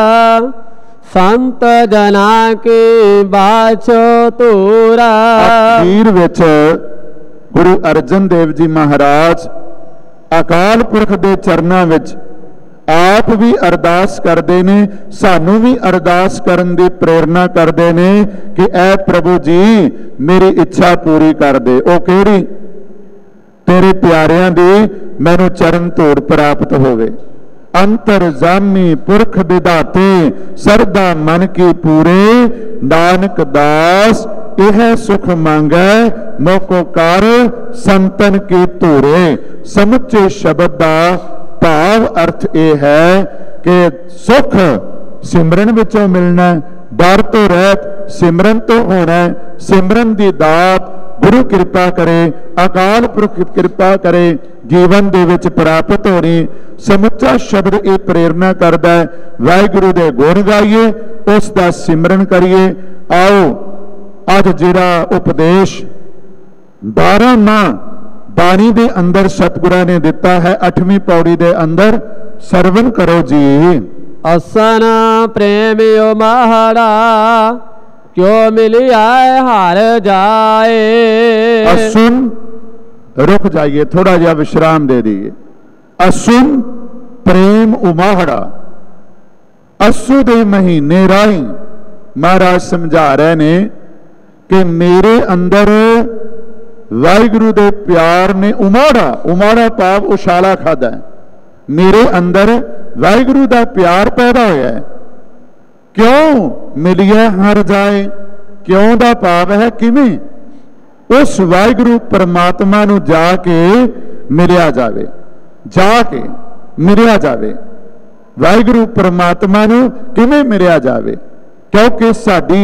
ਸੰਤ ਜਨਾ ਕੀ ਬਾਛੋ ਤੂਰਾ। ਅਖੀਰ ਵਿੱਚ ਗੁਰੂ ਅਰਜਨ ਦੇਵ ਜੀ ਮਹਾਰਾਜ ਅਕਾਲ ਪੁਰਖ ਦੇ ਚਰਨਾਂ ਵਿੱਚ ਆਪ ਵੀ ਅਰਦਾਸ ਕਰਦੇ ਨੇ, ਸਾਨੂੰ ਵੀ ਅਰਦਾਸ ਕਰਨ ਦੀ ਪ੍ਰੇਰਣਾ ਕਰਦੇ ਨੇ ਕਿ ਐ ਪ੍ਰਭੂ ਜੀ ਮੇਰੀ ਇੱਛਾ ਪੂਰੀ ਕਰ ਦੇ। ਉਹ ਕਿਹੜੀ? ਤੇਰੇ ਪਿਆਰਿਆਂ ਦੀ ਮੈਨੂੰ ਚਰਨ ਧੂੜ ਪ੍ਰਾਪਤ ਹੋਵੇ। ਅੰਤਰਜਾਮੀ ਪੁਰਖ ਵਿਧਾਤੇ ਸਰਦਾ ਮਨ ਕੀ ਪੂਰੇ, ਨਾਨਕ ਦਾਸ ਇਹ ਸੁਖ ਮੰਗੈ ਮੋਕੋ ਕਰ ਸੰਤਨ ਕੀ ਧੂਰੇ। ਸਮੁੱਚੇ ਸ਼ਬਦ ਦਾ ਭਾਵ ਅਰਥ ਇਹ ਹੈ ਕਿ ਸੁਖ ਸਿਮਰਨ ਵਿੱਚੋਂ ਮਿਲਣਾ, ਡਰ ਤੋਂ ਰਹਿਤ ਸਿਮਰਨ ਤੋਂ ਹੋਣਾ। ਸਿਮਰਨ ਦੀ ਦਾਤ ਗੁਰੂ ਕਿਰਪਾ ਕਰੇ, ਅਕਾਲ ਪੁਰਖ ਕਿਰਪਾ ਕਰੇ, ਜੀਵਨ ਦੇ ਵਿੱਚ ਪ੍ਰਾਪਤ ਹੋਣੀ। ਸਮੁੱਚਾ ਸ਼ਬਦ ਇਹ ਪ੍ਰੇਰਨਾ ਕਰਦਾ ਹੈ ਵਾਹਿਗੁਰੂ ਦੇ ਗੁਣ ਗਾਈਏ, ਉਸ ਦਾ ਸਿਮਰਨ ਕਰੀਏ। ਆਓ ਅੱਜ ਜਿਹੜਾ ਉਪਦੇਸ਼ 12 ਮਾਹ ਬਾਣੀ ਦੇ ਅੰਦਰ ਸਤਿਗੁਰਾਂ ਨੇ ਦਿੱਤਾ ਹੈ 8ਵੀਂ ਪੌੜੀ ਦੇ ਅੰਦਰ, ਸਰਵਨ ਕਰੋ ਜੀ। ਅਸਨ ਪ੍ਰੇਮਿਓ ਮਾਹੜਾ ਕਿਉ ਮਿਲਿਆ ਹਾਰ ਜਾਏ। असुन, रुक जाइए, थोड़ा जा विश्राम दे दीजिए। असुन प्रेम उमाहड़ा, असू दे महीने राही महाराज समझा रहे ने कि मेरे अंदर वाहिगुरु दे प्यार ने उमाड़ा, उमाड़ा भाव उछाला खादा है, मेरे अंदर वाहिगुरु दा प्यार पैदा होया है। क्यों मिलिए हर जाए, क्यों दा भाव है किवें? उस वाहिगुरु परमात्मा नूं जाके मिलिया जावे, जाके मिलिया जावे। वाहिगुरु परमात्मा नूं किवें मिलिया जावे? क्योंकि साडी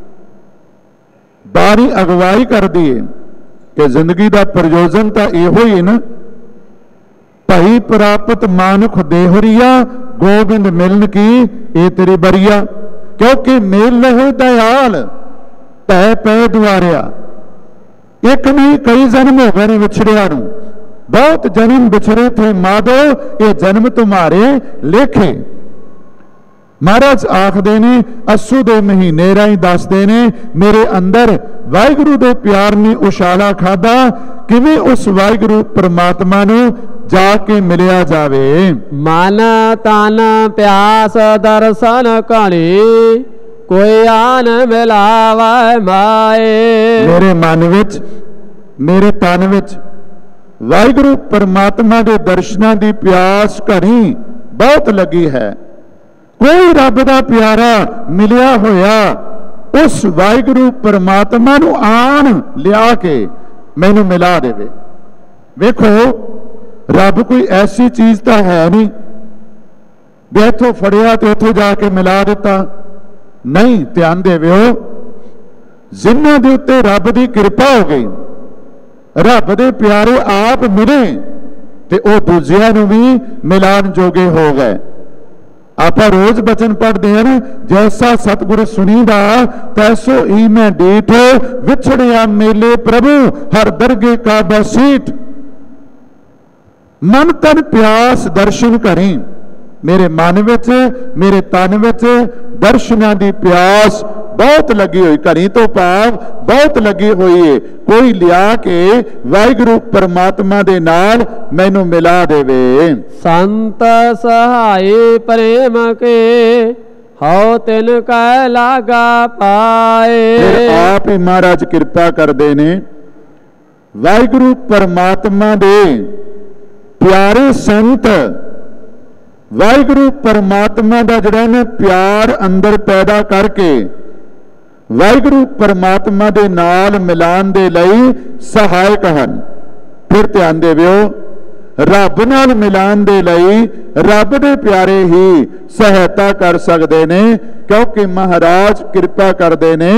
बारी अगवाई करदी है कि जिंदगी दा प्रयोजन तां इहो ही ना, भई प्राप्त मानुख देहरिया गोबिंद मिलन की ये तेरी बरिया। क्योंकि मेल लहे दयाल तै पै दुआरिया। एक नहीं कई जन्म हो गए ने विछड़िया नूं, बहुत जन्म बिछड़े थे माधो, ये जन्म तुम्हारे लेखे। महाराज आखदे ने अस्सू दे महीने राही दसदे ने मेरे अंदर वाहिगुरु दे प्यार ने उछाला खादा, किवें उस वाहिगुरु परमात्मा नूं जाके मिलिया जावे। मन तन प्यास दर्शन कणी कोई आन मिलावे माए। मेरे मन विच, मेरे तन विच वाहिगुरु परमात्मा के दर्शनां दी प्यास घणी बहुत लगी है। कोई रब दा प्यारा मिलिया होया उस वाहिगुरु परमात्मा नूं आन लिया के मैनू मिला देवे। वेखो रब कोई ऐसी चीज तो है नहीं भी इथों फड़िया तो उथों जाके मिला दिता, नहीं। ध्यान देवो, जिन्हां दे उत्ते रब दी कृपा हो गई, रब दे प्यारे आप मिले ते ओ दूजियां नूं भी मिलान जोगे हो गए। आप रोज बचन पढ़ते हैं ना, जैसा सतगुरु सुनीदा तैसो ही मैं डीठ, विछड़िया मेले प्रभु हर दरगे का बसीठ। मन तन प्यास दर्शन करें, मेरे मन विच मेरे तन विच दर्शनां दी प्यास बहुत लगी हुई, घड़ी तो भाव बहुत लगी हुई है। कोई लिया के वाहिगुरु परमात्मा दे नाल मैनू मिला देवे। संत सहाय प्रेम के हौ तिन कै लागा पाए। फिर आप ही महाराज कृपा करदे ने, वाहिगुरु परमात्मा दे प्यारे संत वाहिगुरु परमात्मा दा जिहड़ा ने प्यार अंदर पैदा करके वाहिगुरु परमात्मा दे नाल मिलान दे लई सहायक हन। फिर ध्यान देविओ, रब नाल मिलान दे लई रब दे प्यारे ही सहायता कर सकदे ने, क्योंकि महाराज कृपा करदे ने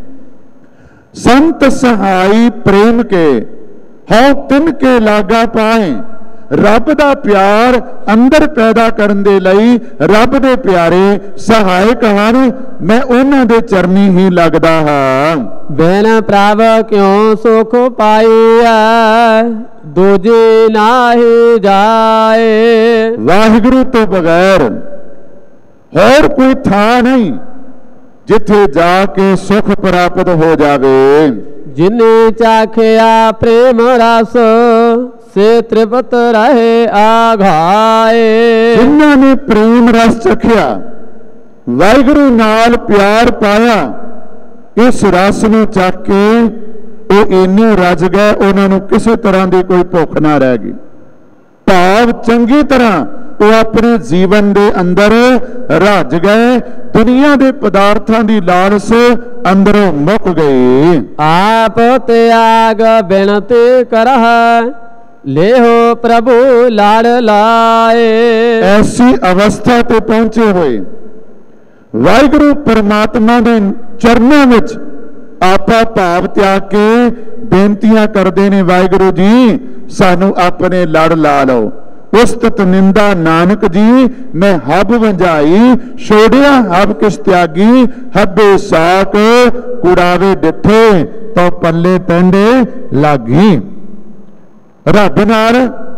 संत सहाई प्रेम के हौ तिन के लागा पाए। रब दा प्यार अंदर पैदा करन दे लई रब दे प्यारे सहायक हन, मैं उन्हां दे चरनी ही लगदा हां। बिन प्रभ क्यों सुख पाईया दूजे नाही जाए। वाहिगुरु तो बगैर और कोई था नहीं जिथे जाके सुख प्राप्त हो जावे। जिन्हें चाखिया प्रेम रस से तृप्त रहे आघाए। जिन्हां ने प्रेम रस चखिया, वाहिगुरु नाल प्यार पाया, इस रस नूं चख के ਉਹ ਇੰਨੇ ਰੱਜ ਗਏ, ਉਹਨਾਂ ਨੂੰ ਕਿਸੇ ਤਰ੍ਹਾਂ ਦੀ ਕੋਈ ਭੁੱਖ ਨਾ ਰਹਿ ਗਈ। ਭਾਵ ਚੰਗੀ ਤਰ੍ਹਾਂ ਉਹ ਆਪਣੇ ਜੀਵਨ ਦੇ ਅੰਦਰ ਰੱਜ ਗਏ, ਦੁਨੀਆ ਦੇ ਪਦਾਰਥਾਂ ਦੀ ਲਾਲਸ ਅੰਦਰੋਂ ਮੁੱਕ ਗਈ। ਆਪ ਤਿਆਗ ਬਿਨਤੀ ਕਰਹ लेहो प्रभु लाड़ लाए। ऐसी अवस्था ते पहुंचे हुए वाहिगुरु परमात्मा दे चरणों विच आपा भाव त्याग के बेनतियां करते ने, वाहिगुरु जी सानू अपने लड़ ला लो। उस्तत निंदा नानक जी मैं हब वंजाई, छोड़िया हब किस त्यागी, हबे साक कुड़ावे डिठे तो पल्ले पेंडे लागी। रब नाल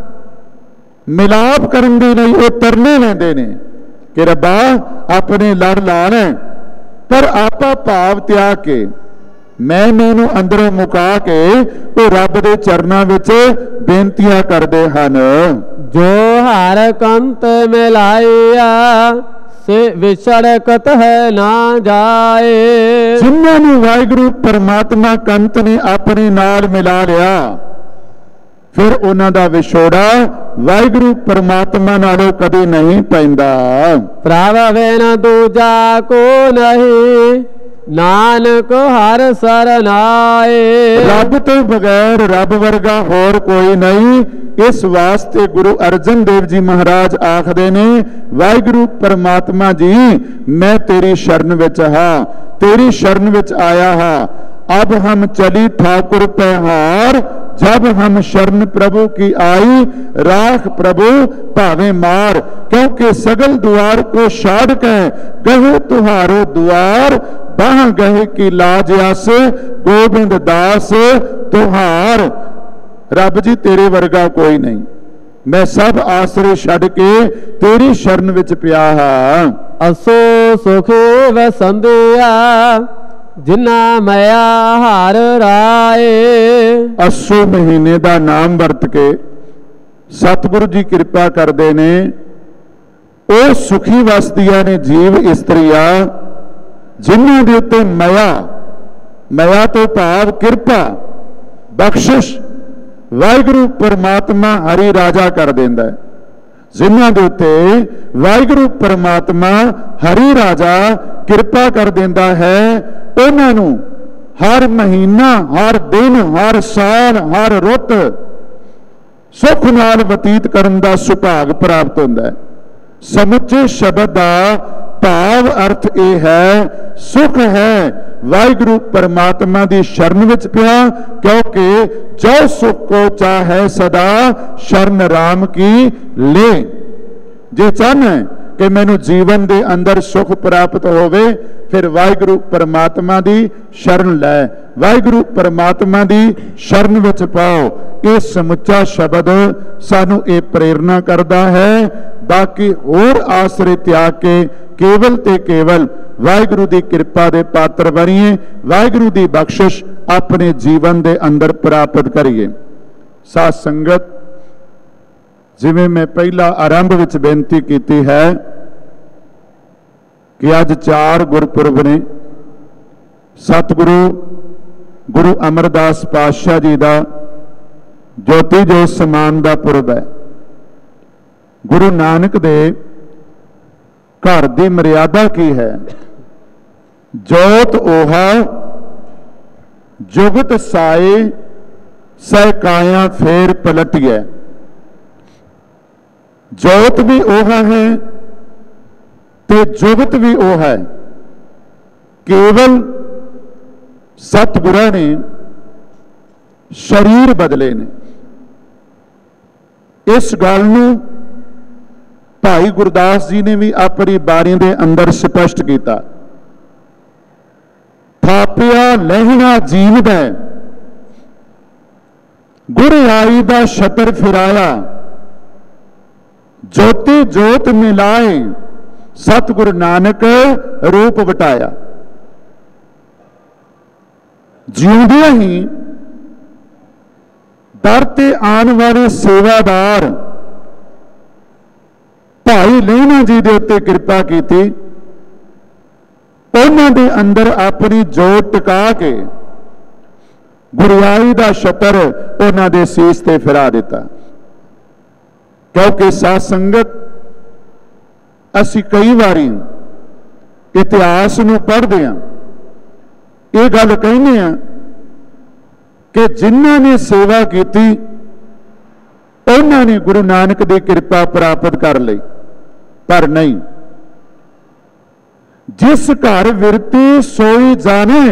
मिलाप करन दे लई वो तरने लैंदे ने कि रब्बा अपने लड़ ला ले, पर आपा भाव त्याग के मैं मैनू अंदरों मुका के वो रब दे चरनां विच बेनतियां करदे हन। जो हर कंत मिलाया से विसड़कत है ना जाए। जिन्हां नूं वाहिगुरु परमात्मा कंत ने अपने नाल मिला लिया, फिर उन्हां दा विछोड़ा वाहिगुरु परमात्मा नालों कदे नहीं पैंदा। प्रभ बिन दूजा को नहीं, नानक हर सरनाए। रब तो बगैर रब वर्गा होर कोई नहीं। इस वास्ते गुरु अर्जन देव जी महाराज आखदे ने, वाहिगुरु परमात्मा जी मैं तेरी शरण विच हां, तेरी शरण विच आया हां। अब हम चली ठाकुर पे हार, जब हम शरण प्रभु की आई, राख प्रभु भावे मार। क्योंकि सगल द्वार को छाड़ के गहे तुहारो द्वार, बाह गहे की लाज आस गोबिंद दास तुहार। रब जी तेरे वर्गा कोई नहीं, मैं सब आसरे छड़ के तेरी शरण विच पिया हां। असो सुखे वसंदिया जिन्ना मया हार राए। असो महीने का नाम वरत के सतगुरु जी कृपा करते ने, ओ सुखी वसदियां ने जीव इस्त्रियां जिन्हां दे उत्ते मया, मया तो भाव कृपा बख्शिश वाहिगुरु परमात्मा हरि राजा कर देंदा है। जिन्हां दे उत्ते वाहिगुरु परमात्मा हरि राजा कृपा कर देंदा है, उन्हां नूं हर महीना, हर दिन, हर साल, हर रुत सुख नाल बतीत करन दा सुभाग प्राप्त हुंदा है। समुचे शब्द दा भाव अर्थ यह है, सुख है वाहिगुरु परमात्मा दी शरण विच पिया, क्योंकि जो सुख को चाहे सदा शरण राम की ले। जे चाहना कि मैनू जीवन दे अंदर सुख प्राप्त होवे, फिर वाहिगुरु परमात्मा दी शरण लै, वाहिगुरु परमात्मा दी शरण विच पाओ। ये समुचा शब्द सानू ये प्रेरणा करता है। बाकी होर आसरे त्याग के केवल ते केवल वाहिगुरु दी कृपा दे पात्र बनीए, वाहिगुरु दी बख्शिश अपने जीवन दे अंदर प्राप्त करिए। साध संगत, जिवें मैं पहला आरंभ विच बेनती कीती है कि अज 4 गुरपुरब ने। सतगुरु गुरु अमरदास पातशाह जी का ज्योति जोत समान का पुरब है। गुरु नानक दे घर की मर्यादा की है, जोत ओहा जुगत साए सहकाया फेर पलटिए। जोत भी ओहा है ते जुगत भी ओह है। केवल सतगुरां ने शरीर बदले ने। इस गल नूं भाई गुरदास जी ने भी अपनी बारी दे अंदर स्पष्ट किया। थापिया लहना जीवद गुर आई दा छतर फिराया, ज्योति जोत मिलाए सतगुरु नानक रूप वटाया। जिउंदियां ही ਦਰ ਤੇ ਆਉਣ ਵਾਲੇ ਸੇਵਾਦਾਰ ਭਾਈ ਲਹਿਣਾ ਜੀ ਦੇ ਉੱਤੇ ਕਿਰਪਾ ਕੀਤੀ। ਉਹਨਾਂ ਦੇ ਅੰਦਰ ਆਪਣੀ ਜੋਤ ਟਿਕਾ ਕੇ ਗੁਰਿਆਈ ਦਾ ਛਤਰ ਉਹਨਾਂ ਦੇ ਸੀਸ ਤੇ ਫਿਰਾ ਦਿੱਤਾ। ਕਿਉਂਕਿ ਸਾਧ ਸੰਗਤ, ਅਸੀਂ ਕਈ ਵਾਰੀ ਇਤਿਹਾਸ ਨੂੰ ਪੜ੍ਹਦੇ ਹਾਂ, ਇਹ ਗੱਲ ਕਹਿੰਦੇ ਹਾਂ ਕਿ ਜਿਨ੍ਹਾਂ ਨੇ ਸੇਵਾ ਕੀਤੀ ਉਹਨਾਂ ਨੇ ਗੁਰੂ ਨਾਨਕ ਦੀ ਕਿਰਪਾ ਪ੍ਰਾਪਤ ਕਰ ਲਈ। ਪਰ ਨਹੀਂ, ਜਿਸ ਘਰ ਵਿਰਤੀ ਸੋਈ ਜਾਣੇ,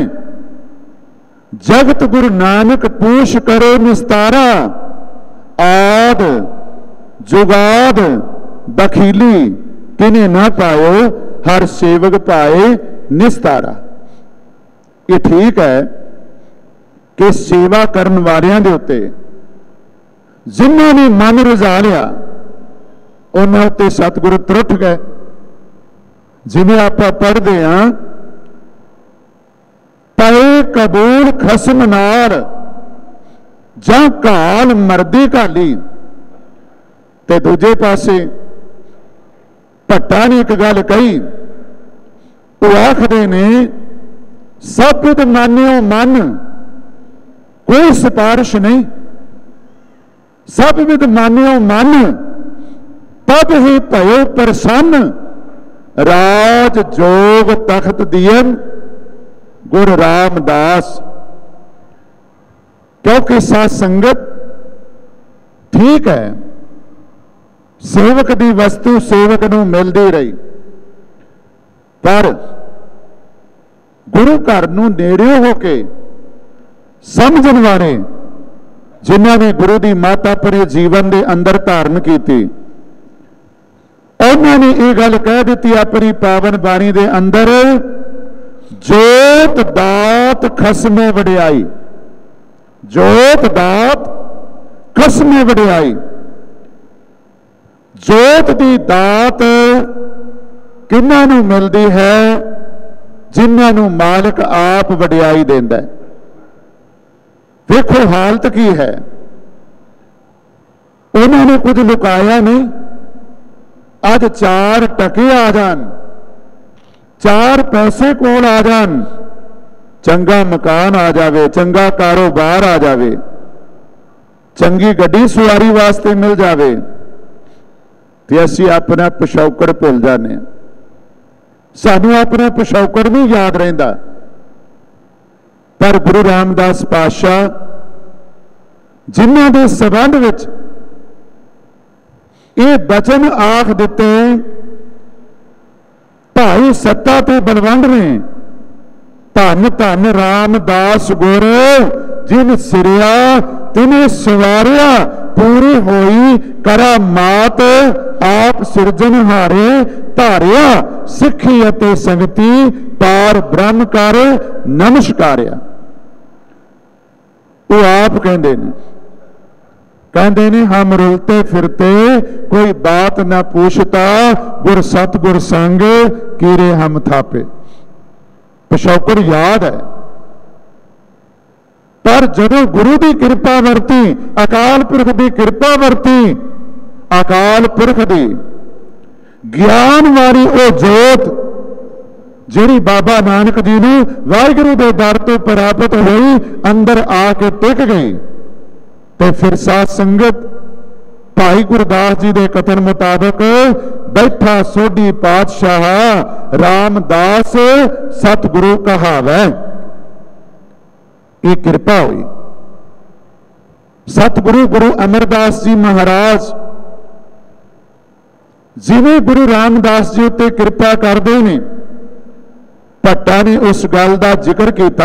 ਜਗਤ ਗੁਰੂ ਨਾਨਕ ਪੂਛ ਕਰੇ ਨਿਸਤਾਰਾ, ਆਦ ਜੁਗਾਦ ਬਖੀਲੀ ਕਿਨੇ ਨਾ ਪਾਇਓ, ਹਰ ਸੇਵਕ ਪਾਏ ਨਿਸਤਾਰਾ। ਇਹ ਠੀਕ ਹੈ ਕਿ ਸੇਵਾ ਕਰਨ ਵਾਲਿਆਂ ਦੇ ਉੱਤੇ, ਜਿਨ੍ਹਾਂ ਨੇ ਮਨ ਰਜ਼ਾ ਲਿਆ, ਉਹਨਾਂ ਉੱਤੇ ਸਤਿਗੁਰੂ ਤਰੁੱਠ ਗਏ। ਜਿਵੇਂ ਆਪਾਂ ਪੜ੍ਹਦੇ ਹਾਂ, ਪਏ ਕਬੂਲ ਖਸਮ ਨਾਰ, ਜਾਂ ਘਾਲ ਮਰਦੀ ਘਾਲੀ। ਤੇ ਦੂਜੇ ਪਾਸੇ ਭੱਟਾ ਨੇ ਇੱਕ ਗੱਲ ਕਹੀ, ਉਹ ਆਖਦੇ ਨੇ ਸਭ ਵਿਦ ਮਾਨਿਓ ਮਨ, ਕੋਈ ਸਿਫਾਰਿਸ਼ ਨਹੀਂ। ਸਭ ਵਿਦ ਮਾਨਿਓ ਮਨ, ਤਬ ਹੀ ਭਇਓ ਪ੍ਰਸੰਨ, ਰਾਜ ਜੋਗ ਤਖਤ ਦੀਨ ਗੁਰੂ ਰਾਮਦਾਸ। ਕਿਉਂਕਿ ਸਾਧ ਸੰਗਤ, ਠੀਕ ਹੈ, ਸੇਵਕ ਦੀ ਵਸਤੂ ਸੇਵਕ ਨੂੰ ਮਿਲਦੀ ਰਹੀ, ਪਰ ਗੁਰੂ ਘਰ ਨੂੰ ਨੇੜੇ ਹੋ ਕੇ ਸਮਝਣ ਵਾਲੇ, ਜਿਨ੍ਹਾਂ ਨੇ ਗੁਰੂ ਦੀ ਮਾਤਾ ਪਰੇ ਜੀਵਨ ਦੇ ਅੰਦਰ ਧਾਰਨ ਕੀਤੀ, ਉਹਨਾਂ ਨੇ ਇਹ ਗੱਲ ਕਹਿ ਦਿੱਤੀ ਆਪਣੀ ਪਾਵਨ ਬਾਣੀ ਦੇ ਅੰਦਰ, ਜੋਤ ਦਾਤ ਖਸਮੇ ਵਡਿਆਈ। ਜੋਤ ਦਾਤ ਖਸਮੇ ਵਡਿਆਈ। ਜੋਤ ਦੀ ਦਾਤ ਕਿਹਨਾਂ ਨੂੰ ਮਿਲਦੀ ਹੈ? ਜਿਨ੍ਹਾਂ ਨੂੰ ਮਾਲਕ ਆਪ ਵਡਿਆਈ ਦਿੰਦਾ ਹੈ। ਵੇਖੋ ਹਾਲਤ ਕੀ ਹੈ, ਉਹਨਾਂ ਨੇ ਕੁਝ ਲੁਕਾਇਆ ਨਹੀਂ। ਅੱਜ 4 ਟਕੇ ਆ ਜਾਣ, 4 ਪੈਸੇ ਕੋਲ ਆ ਜਾਣ, ਚੰਗਾ ਮਕਾਨ ਆ ਜਾਵੇ, ਚੰਗਾ ਕਾਰੋਬਾਰ ਆ ਜਾਵੇ, ਚੰਗੀ ਗੱਡੀ ਸਵਾਰੀ ਵਾਸਤੇ ਮਿਲ ਜਾਵੇ, ਤੇ ਅਸੀਂ ਆਪਣਾ ਪਿਛੋਕੜ ਭੁੱਲ ਜਾਂਦੇ ਹਾਂ। ਸਾਨੂੰ ਆਪਣਾ ਪਿਛੋਕੜ ਨਹੀਂ ਯਾਦ ਰਹਿੰਦਾ। ਪਰ ਗੁਰੂ ਰਾਮਦਾਸ ਪਾਤਸ਼ਾਹ, ਜਿਨ੍ਹਾਂ ਦੇ ਸੰਬੰਧ ਵਿੱਚ ਇਹ ਬਚਨ ਆਖ ਦਿੱਤੇ, ਭਾਈ ਸੱਤਾ ਤੇ ਬਲਵੰਡ ਨੇ, ਧੰਨ ਧੰਨ ਰਾਮਦਾਸ ਗੁਰ, ਜਿਨ ਸਿਰਿਆ ਤਿਨੇ ਸਵਾਰਿਆ, ਪੂਰੀ ਹੋਈ ਕਰਾਮਾਤ, ਆਪ ਸਿਰਜਣਹਾਰੇ ਧਾਰਿਆ, ਸਿੱਖੀ ਅਤੇ ਸੰਗਤੀ, ਪਾਰ ਬ੍ਰਹਮ ਕਰ ਨਮਸਕਾਰਿਆ। ਉਹ ਆਪ ਕਹਿੰਦੇ ਨੇ, ਹਮ ਰੁਲਤੇ ਫਿਰਤੇ ਕੋਈ ਬਾਤ ਨਾ ਪੁੱਛਤਾ, ਗੁਰ ਸਤਿਗੁਰ ਸੰਗ ਕੀਰੇ ਹਮ ਥਾਪੇ। ਪਿਛੋਕੜ ਯਾਦ ਹੈ, ਪਰ ਜਦੋਂ ਗੁਰੂ ਦੀ ਕਿਰਪਾ ਵਰਤੀ, ਅਕਾਲ ਪੁਰਖ ਦੀ ਕਿਰਪਾ ਵਰਤੀ, ਅਕਾਲ ਪੁਰਖ ਦੀ ਗਿਆਨ ਵਾਲੀ ਉਹ ਜੋਤ ਜਿਹੜੀ ਬਾਬਾ ਨਾਨਕ ਜੀ ਨੂੰ ਵਾਹਿਗੁਰੂ ਦੇ ਦਰ ਤੋਂ ਪ੍ਰਾਪਤ ਹੋਈ, ਅੰਦਰ ਆ ਕੇ ਟਿਕ ਗਈ। ਤੇ ਫਿਰ ਸਾਧ ਸੰਗਤ, ਭਾਈ ਗੁਰਦਾਸ ਜੀ ਦੇ ਕਥਨ ਮੁਤਾਬਕ, ਬੈਠਾ ਸੋਢੀ ਪਾਤਸ਼ਾਹ ਰਾਮਦਾਸ ਸਤਿਗੁਰੂ ਕਹਾਵੈ। ਇਹ ਕਿਰਪਾ ਹੋਈ। ਸਤਿਗੁਰੂ ਗੁਰੂ ਅਮਰਦਾਸ ਜੀ ਮਹਾਰਾਜ ਜਿਵੇਂ ਗੁਰੂ ਰਾਮਦਾਸ ਜੀ ਉੱਤੇ ਕਿਰਪਾ ਕਰਦੇ ਨੇ, ਭੱਟਾ ਨੇ ਉਸ ਗੱਲ ਦਾ ਜ਼ਿਕਰ ਕੀਤਾ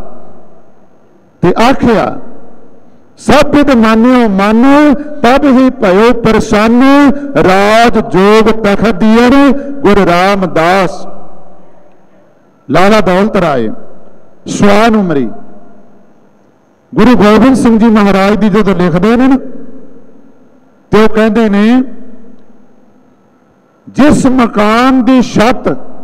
ਤੇ ਆਖਿਆ, ਸਭ ਵਿਦ ਮਾਨਿਓ ਮਨ, ਤਬ ਹੀ ਭਇਓ ਪ੍ਰਸੰਨ, ਰਾਜ ਜੋਗ ਤਖਤ ਦੀਨ ਗੁਰੂ ਰਾਮਦਾਸ। ਲਾਲਾ ਦੌਲਤ ਰਾਏ ਸਵਾਨ ਉਮਰੀ ਗੁਰੂ ਗੋਬਿੰਦ ਸਿੰਘ ਜੀ ਮਹਾਰਾਜ ਦੀ ਜਦੋਂ ਲਿਖਦੇ ਨੇ ਨਾ, ਤੇ ਉਹ ਕਹਿੰਦੇ ਨੇ, ਜਿਸ ਮਕਾਨ ਦੀ ਛੱਤ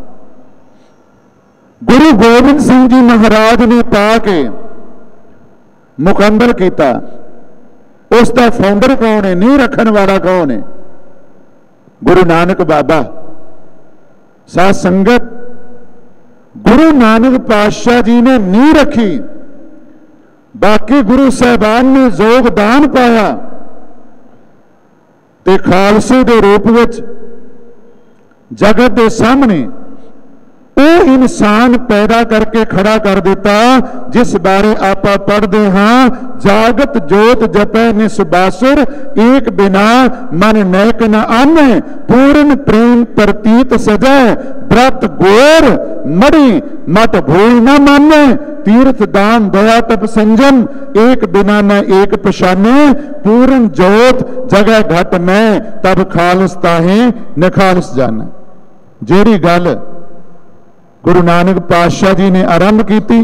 ਗੁਰੂ ਗੋਬਿੰਦ ਸਿੰਘ ਜੀ ਮਹਾਰਾਜ ਨੇ ਪਾ ਕੇ ਮੁਕੰਮਲ ਕੀਤਾ, उसका फाउंडर कौन है, नींह रखने वाला कौन है? गुरु नानक बाबा। साध संगत, गुरु नानक पातशाह जी ने नींह रखी, बाकी गुरु साहबान ने योगदान पाया ते खालसे के रूप में जगत के सामने वो इंसान पैदा करके खड़ा कर देता जिस बारे आप पढ़ते हाँ, जागत जोत जपै निसबासुर, एक बिना मन नैक न आने, पूर्ण प्रेम प्रतीत सजै, व्रत गोर मड़ी मत भूल न माने, तीर्थ दान दया तप संजम, एक बिना न एक पछाने, पूर्ण जोत जगह घट में, तब खालस ताहे निखालस जाने। जेड़ी गल गुरु नानक पातशाह जी ने आरंभ की,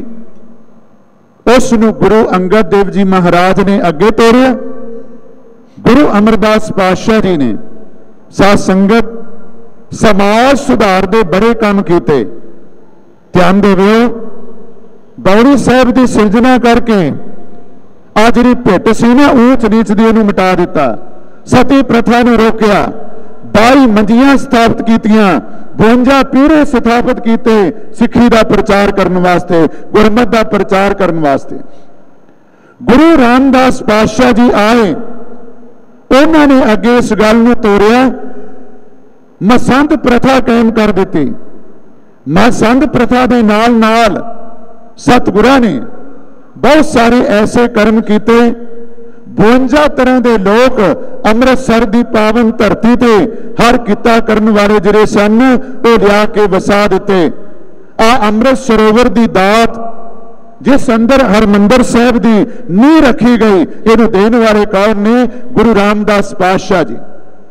उसनूं गुरु अंगद देव जी महाराज ने अगे तोड़िया। गुरु अमरदास पातशाह जी ने साध संगत समाज सुधार दे बड़े काम किए। ध्यान देवो, बौड़ी साहब की सिरजना करके आ जिहड़ी भिट सी ना ऊंच नीच दी उहनूं मिटा दिता, सती प्रथा नूं रोकिया, 22 मंजियां स्थापित कीतियां, 52 पीढ़े स्थापित किए सिੱਖੀ का प्रचार करने वास्ते, गुरमत का प्रचार करने वास्ते। गुरु रामदास पातशाह जी आए, उन्होंने अगे इस गल नूं तोड़िया, मसंद प्रथा कायम कर दी। मसंद प्रथा के नाल नाल सतगुरां ने बहुत सारे ऐसे कर्म किए, 52 तरह के लोग अमृतसर की पावन धरती ते हर किता करने वाले जिहड़े सन वो लिया के वसा दिते। आ अमृत सरोवर की दात जिस अंदर हरमंदर साहब की नींह रखी गई, इहनूं देण वाले कौन ने? गुरु रामदास पातशाह जी।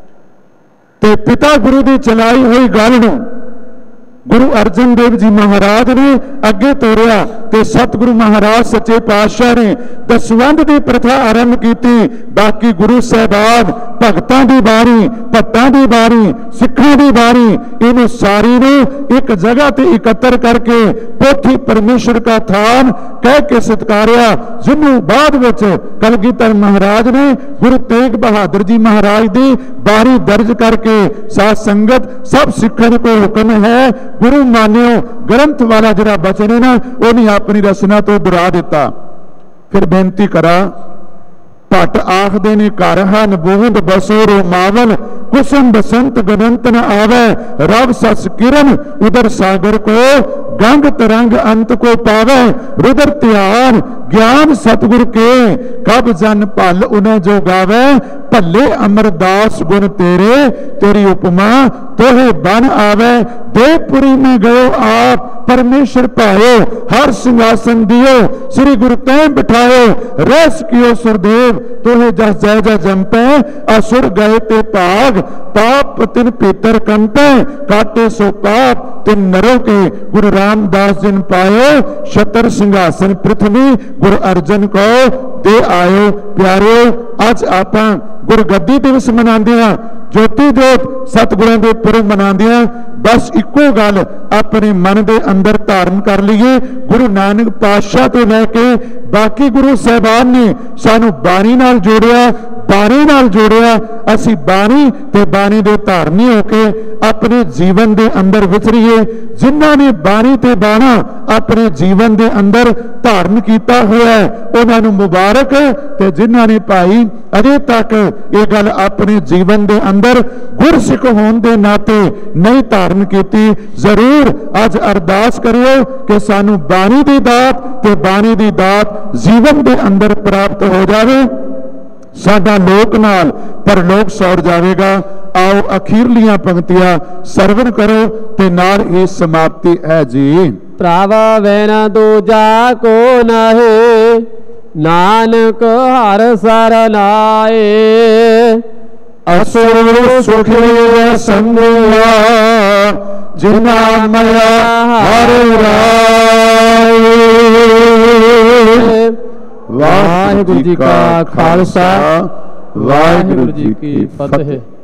ते पिता गुरु की चलाई हुई गल नूं गुरु अर्जन देव जी महाराज ने अगे तोड़िया ते सतगुरु महाराज सच्चे पातशाह ने दसवंध की प्रथा आरंभ की। बाकी गुरु साहबान भगतां की बारी, भट्टां की बारी, सिखां की बारी, इन सारी ने एक जगह ते एकत्र करके पोथी परमेश्वर का थान कह के सत्कारिया, जिन्हों बाद विच कलगीधर महाराज ने गुरु तेग बहादुर जी महाराज की बारी दर्ज करके साध संगत सब सिखां को हुक्म है गुरु मान्यो ग्रंथ वाला जिहड़ा बचन है ना उन्हें अपनी रचना तो दुहरा दिता। फिर बेनती करा, भट्ट आखदे ने घर हन बूंद बसो रोमावल, कुसुम बसंत गनंत न आवे, रव सस किरण उधर सागर को, गंग तरंग अंत को पावे, रुद्र त्यार ज्ञान सतगुर के, कब जन भल उन्हें जो गावे, भले अमरदास गुण तेरे, तेरी उपमा तोहे बन आवे, देवपुरी में गयो आप परमेश्वर पायो, हर सिंहासन दियो श्री गुरु तैं बिठायो, रस कियो सुरदेव तोहे जस जय जय जंपे, असुर गए ते भाग, पाप तिन पीतर कंपे, काटे सो पाप तिन नरों के, गुरु रामदास जिन पायो, छतर सिंहासन पृथ्वी गुरु अर्जन को दे आयो। प्यारो, अज आपां गुरगद्दी दिवस मनाते हैं, ज्योति जोत सतगुरां दे पुरब मनाते हैं। बस इको गल अपने मन के अंदर धारण कर लीए, गुरु नानक पातशाह तो लैके बाकी गुरु साहबान ने सानू बाणी नाल जोड़िया, बाणी नाल जोड़िया। असी बाणी ते बाणी दे धारनी होके अपने जीवन के अंदर विचरीए। जिन्हां ने बाणी ते बाणा अपने जीवन के अंदर धारण किया हुआ है उन्होंने मुबारक, ते जिन्हां ने भाई अजे तक ये गल अपने जीवन के अंदर गुरसिख होने के नाते नहीं धारण की, जरूर अज अरदास करियो कि सानू बाणी की दात ते बाणी की दात जीवन के अंदर प्राप्त हो जाए, साडा लोक नाल परलोक सौर जाएगा। आओ अखीरलियां पंक्तियां सरवण करो ते नाल ही समाप्ति है जी। प्रभ बिन दूजा को नहे, नानक हर सरनाए, असुर सुखी संगिया, जिना मया हर राय। वाहिगुरु जी का खालसा, वाहिगुरु जी की फतेह।